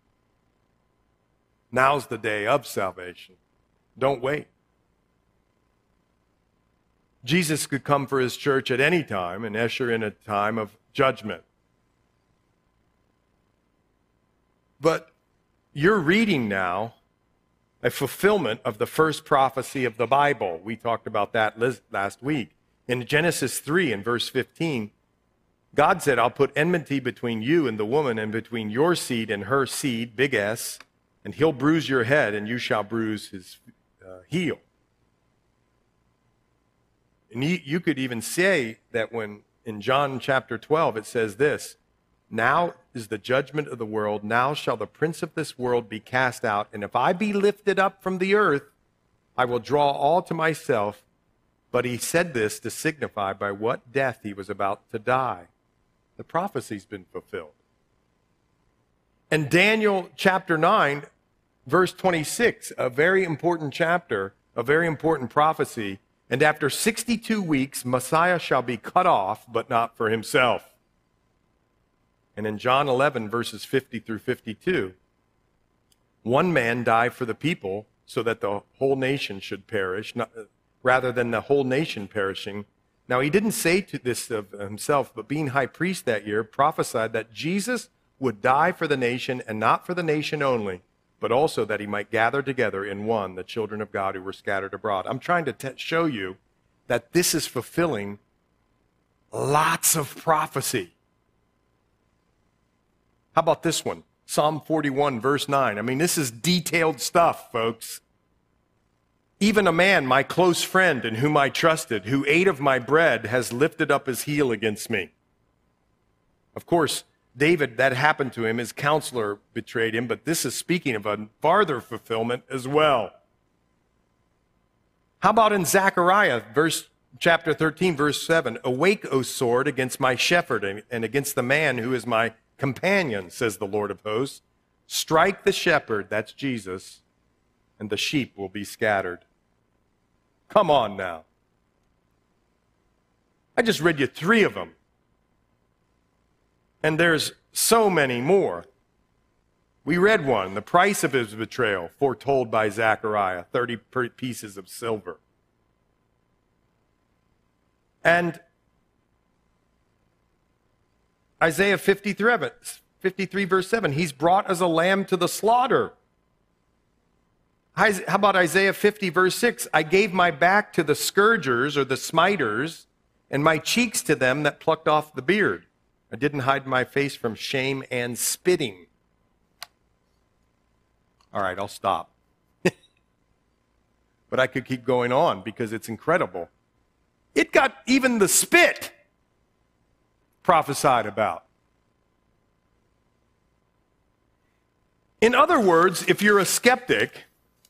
now's the day of salvation. Don't wait. Jesus could come for his church at any time and usher in a time of judgment. But you're reading now a fulfillment of the first prophecy of the Bible. We talked about that last week. In Genesis three, in verse fifteen, God said, I'll put enmity between you and the woman, and between your seed and her seed, big S, and he'll bruise your head, and you shall bruise his uh, heel. And you, you could even say that when in John chapter twelve it says this, now is the judgment of the world. Now shall the prince of this world be cast out. And if I be lifted up from the earth, I will draw all to myself. But he said this to signify by what death he was about to die. The prophecy's been fulfilled. And Daniel chapter nine, verse twenty-six, a very important chapter, a very important prophecy. And after sixty-two weeks, Messiah shall be cut off, but not for himself. And in John eleven, verses fifty through fifty-two, one man died for the people so that the whole nation should perish, not, rather than the whole nation perishing. Now, he didn't say to this of himself, but being high priest that year, prophesied that Jesus would die for the nation, and not for the nation only, but also that he might gather together in one the children of God who were scattered abroad. I'm trying to t- show you that this is fulfilling lots of prophecy. How about this one? Psalm forty-one, verse nine. I mean, this is detailed stuff, folks. Even a man, my close friend in whom I trusted, who ate of my bread, has lifted up his heel against me. Of course, David, that happened to him. His counselor betrayed him, but this is speaking of a farther fulfillment as well. How about in Zechariah, verse chapter thirteen, verse seven? Awake, O sword, against my shepherd and against the man who is my companion, says the Lord of hosts. Strike the shepherd, that's Jesus, and the sheep will be scattered. Come on now. I just read you three of them. And there's so many more. We read one, the price of his betrayal, foretold by Zechariah, thirty pieces of silver. And Isaiah fifty-three, verse seven, he's brought as a lamb to the slaughter. How about Isaiah fifty, verse six? I gave my back to the scourgers or the smiters, and my cheeks to them that plucked off the beard. I didn't hide my face from shame and spitting. All right, I'll stop. But I could keep going on because it's incredible. It got even the spit prophesied about. In other words, if you're a skeptic,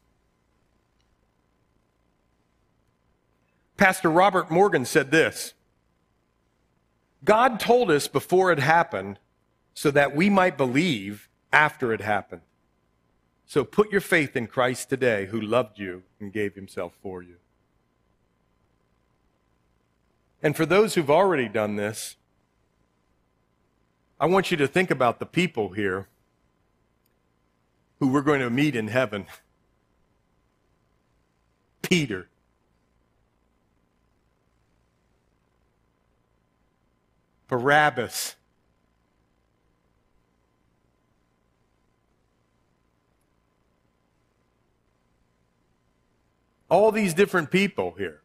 Pastor Robert Morgan said this: God told us before it happened so that we might believe after it happened. So put your faith in Christ today, who loved you and gave himself for you. And for those who've already done this, I want you to think about the people here who we're going to meet in heaven. Peter. Barabbas. All these different people here.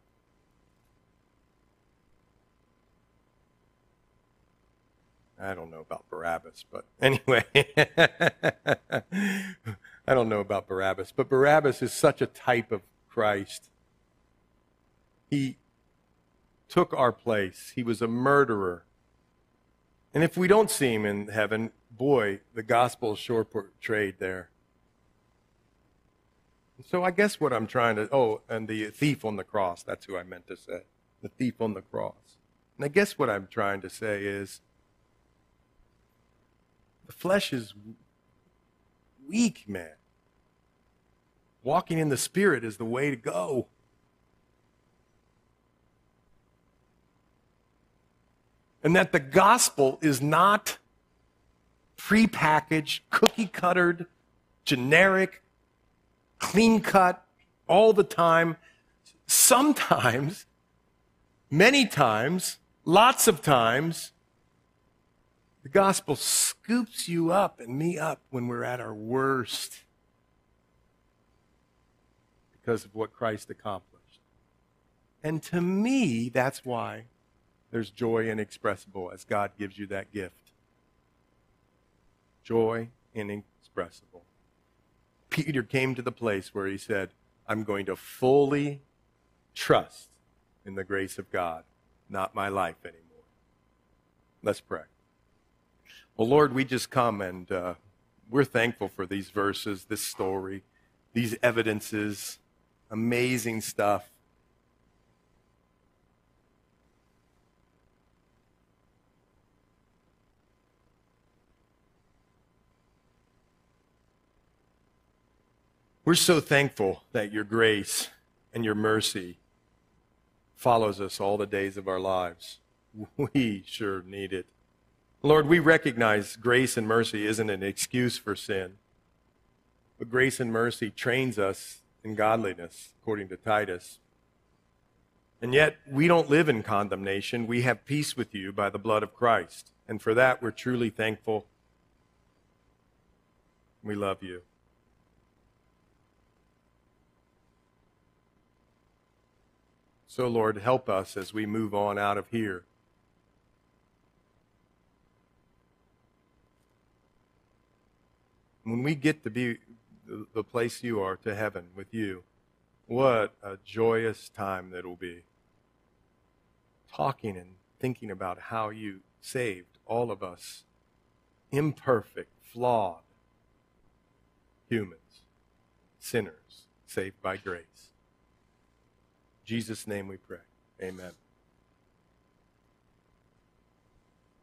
I don't know about Barabbas, but anyway. I don't know about Barabbas, but Barabbas is such a type of Christ. He took our place. He was a murderer. And if we don't see him in heaven, boy, the gospel is sure portrayed there. So I guess what I'm trying to, oh, and the thief on the cross, that's who I meant to say. The thief on the cross. And I guess what I'm trying to say is, the flesh is weak, man. Walking in the Spirit is the way to go. And that the gospel is not prepackaged, cookie-cuttered, generic, clean-cut, all the time. Sometimes, many times, lots of times, the gospel scoops you up and me up when we're at our worst because of what Christ accomplished. And to me, that's why there's joy inexpressible as God gives you that gift. Joy inexpressible. Peter came to the place where he said, I'm going to fully trust in the grace of God, not my life anymore. Let's pray. Well, Lord, we just come and uh, we're thankful for these verses, this story, these evidences, amazing stuff. We're so thankful that your grace and your mercy follows us all the days of our lives. We sure need it. Lord, we recognize grace and mercy isn't an excuse for sin, but grace and mercy trains us in godliness, according to Titus. And yet, we don't live in condemnation. We have peace with you by the blood of Christ. And for that, we're truly thankful. We love you. So, Lord, help us as we move on out of here. When we get to be the place you are, to heaven with you, what a joyous time that will be. Talking and thinking about how you saved all of us, imperfect, flawed humans, sinners, saved by grace. In Jesus' name we pray. Amen.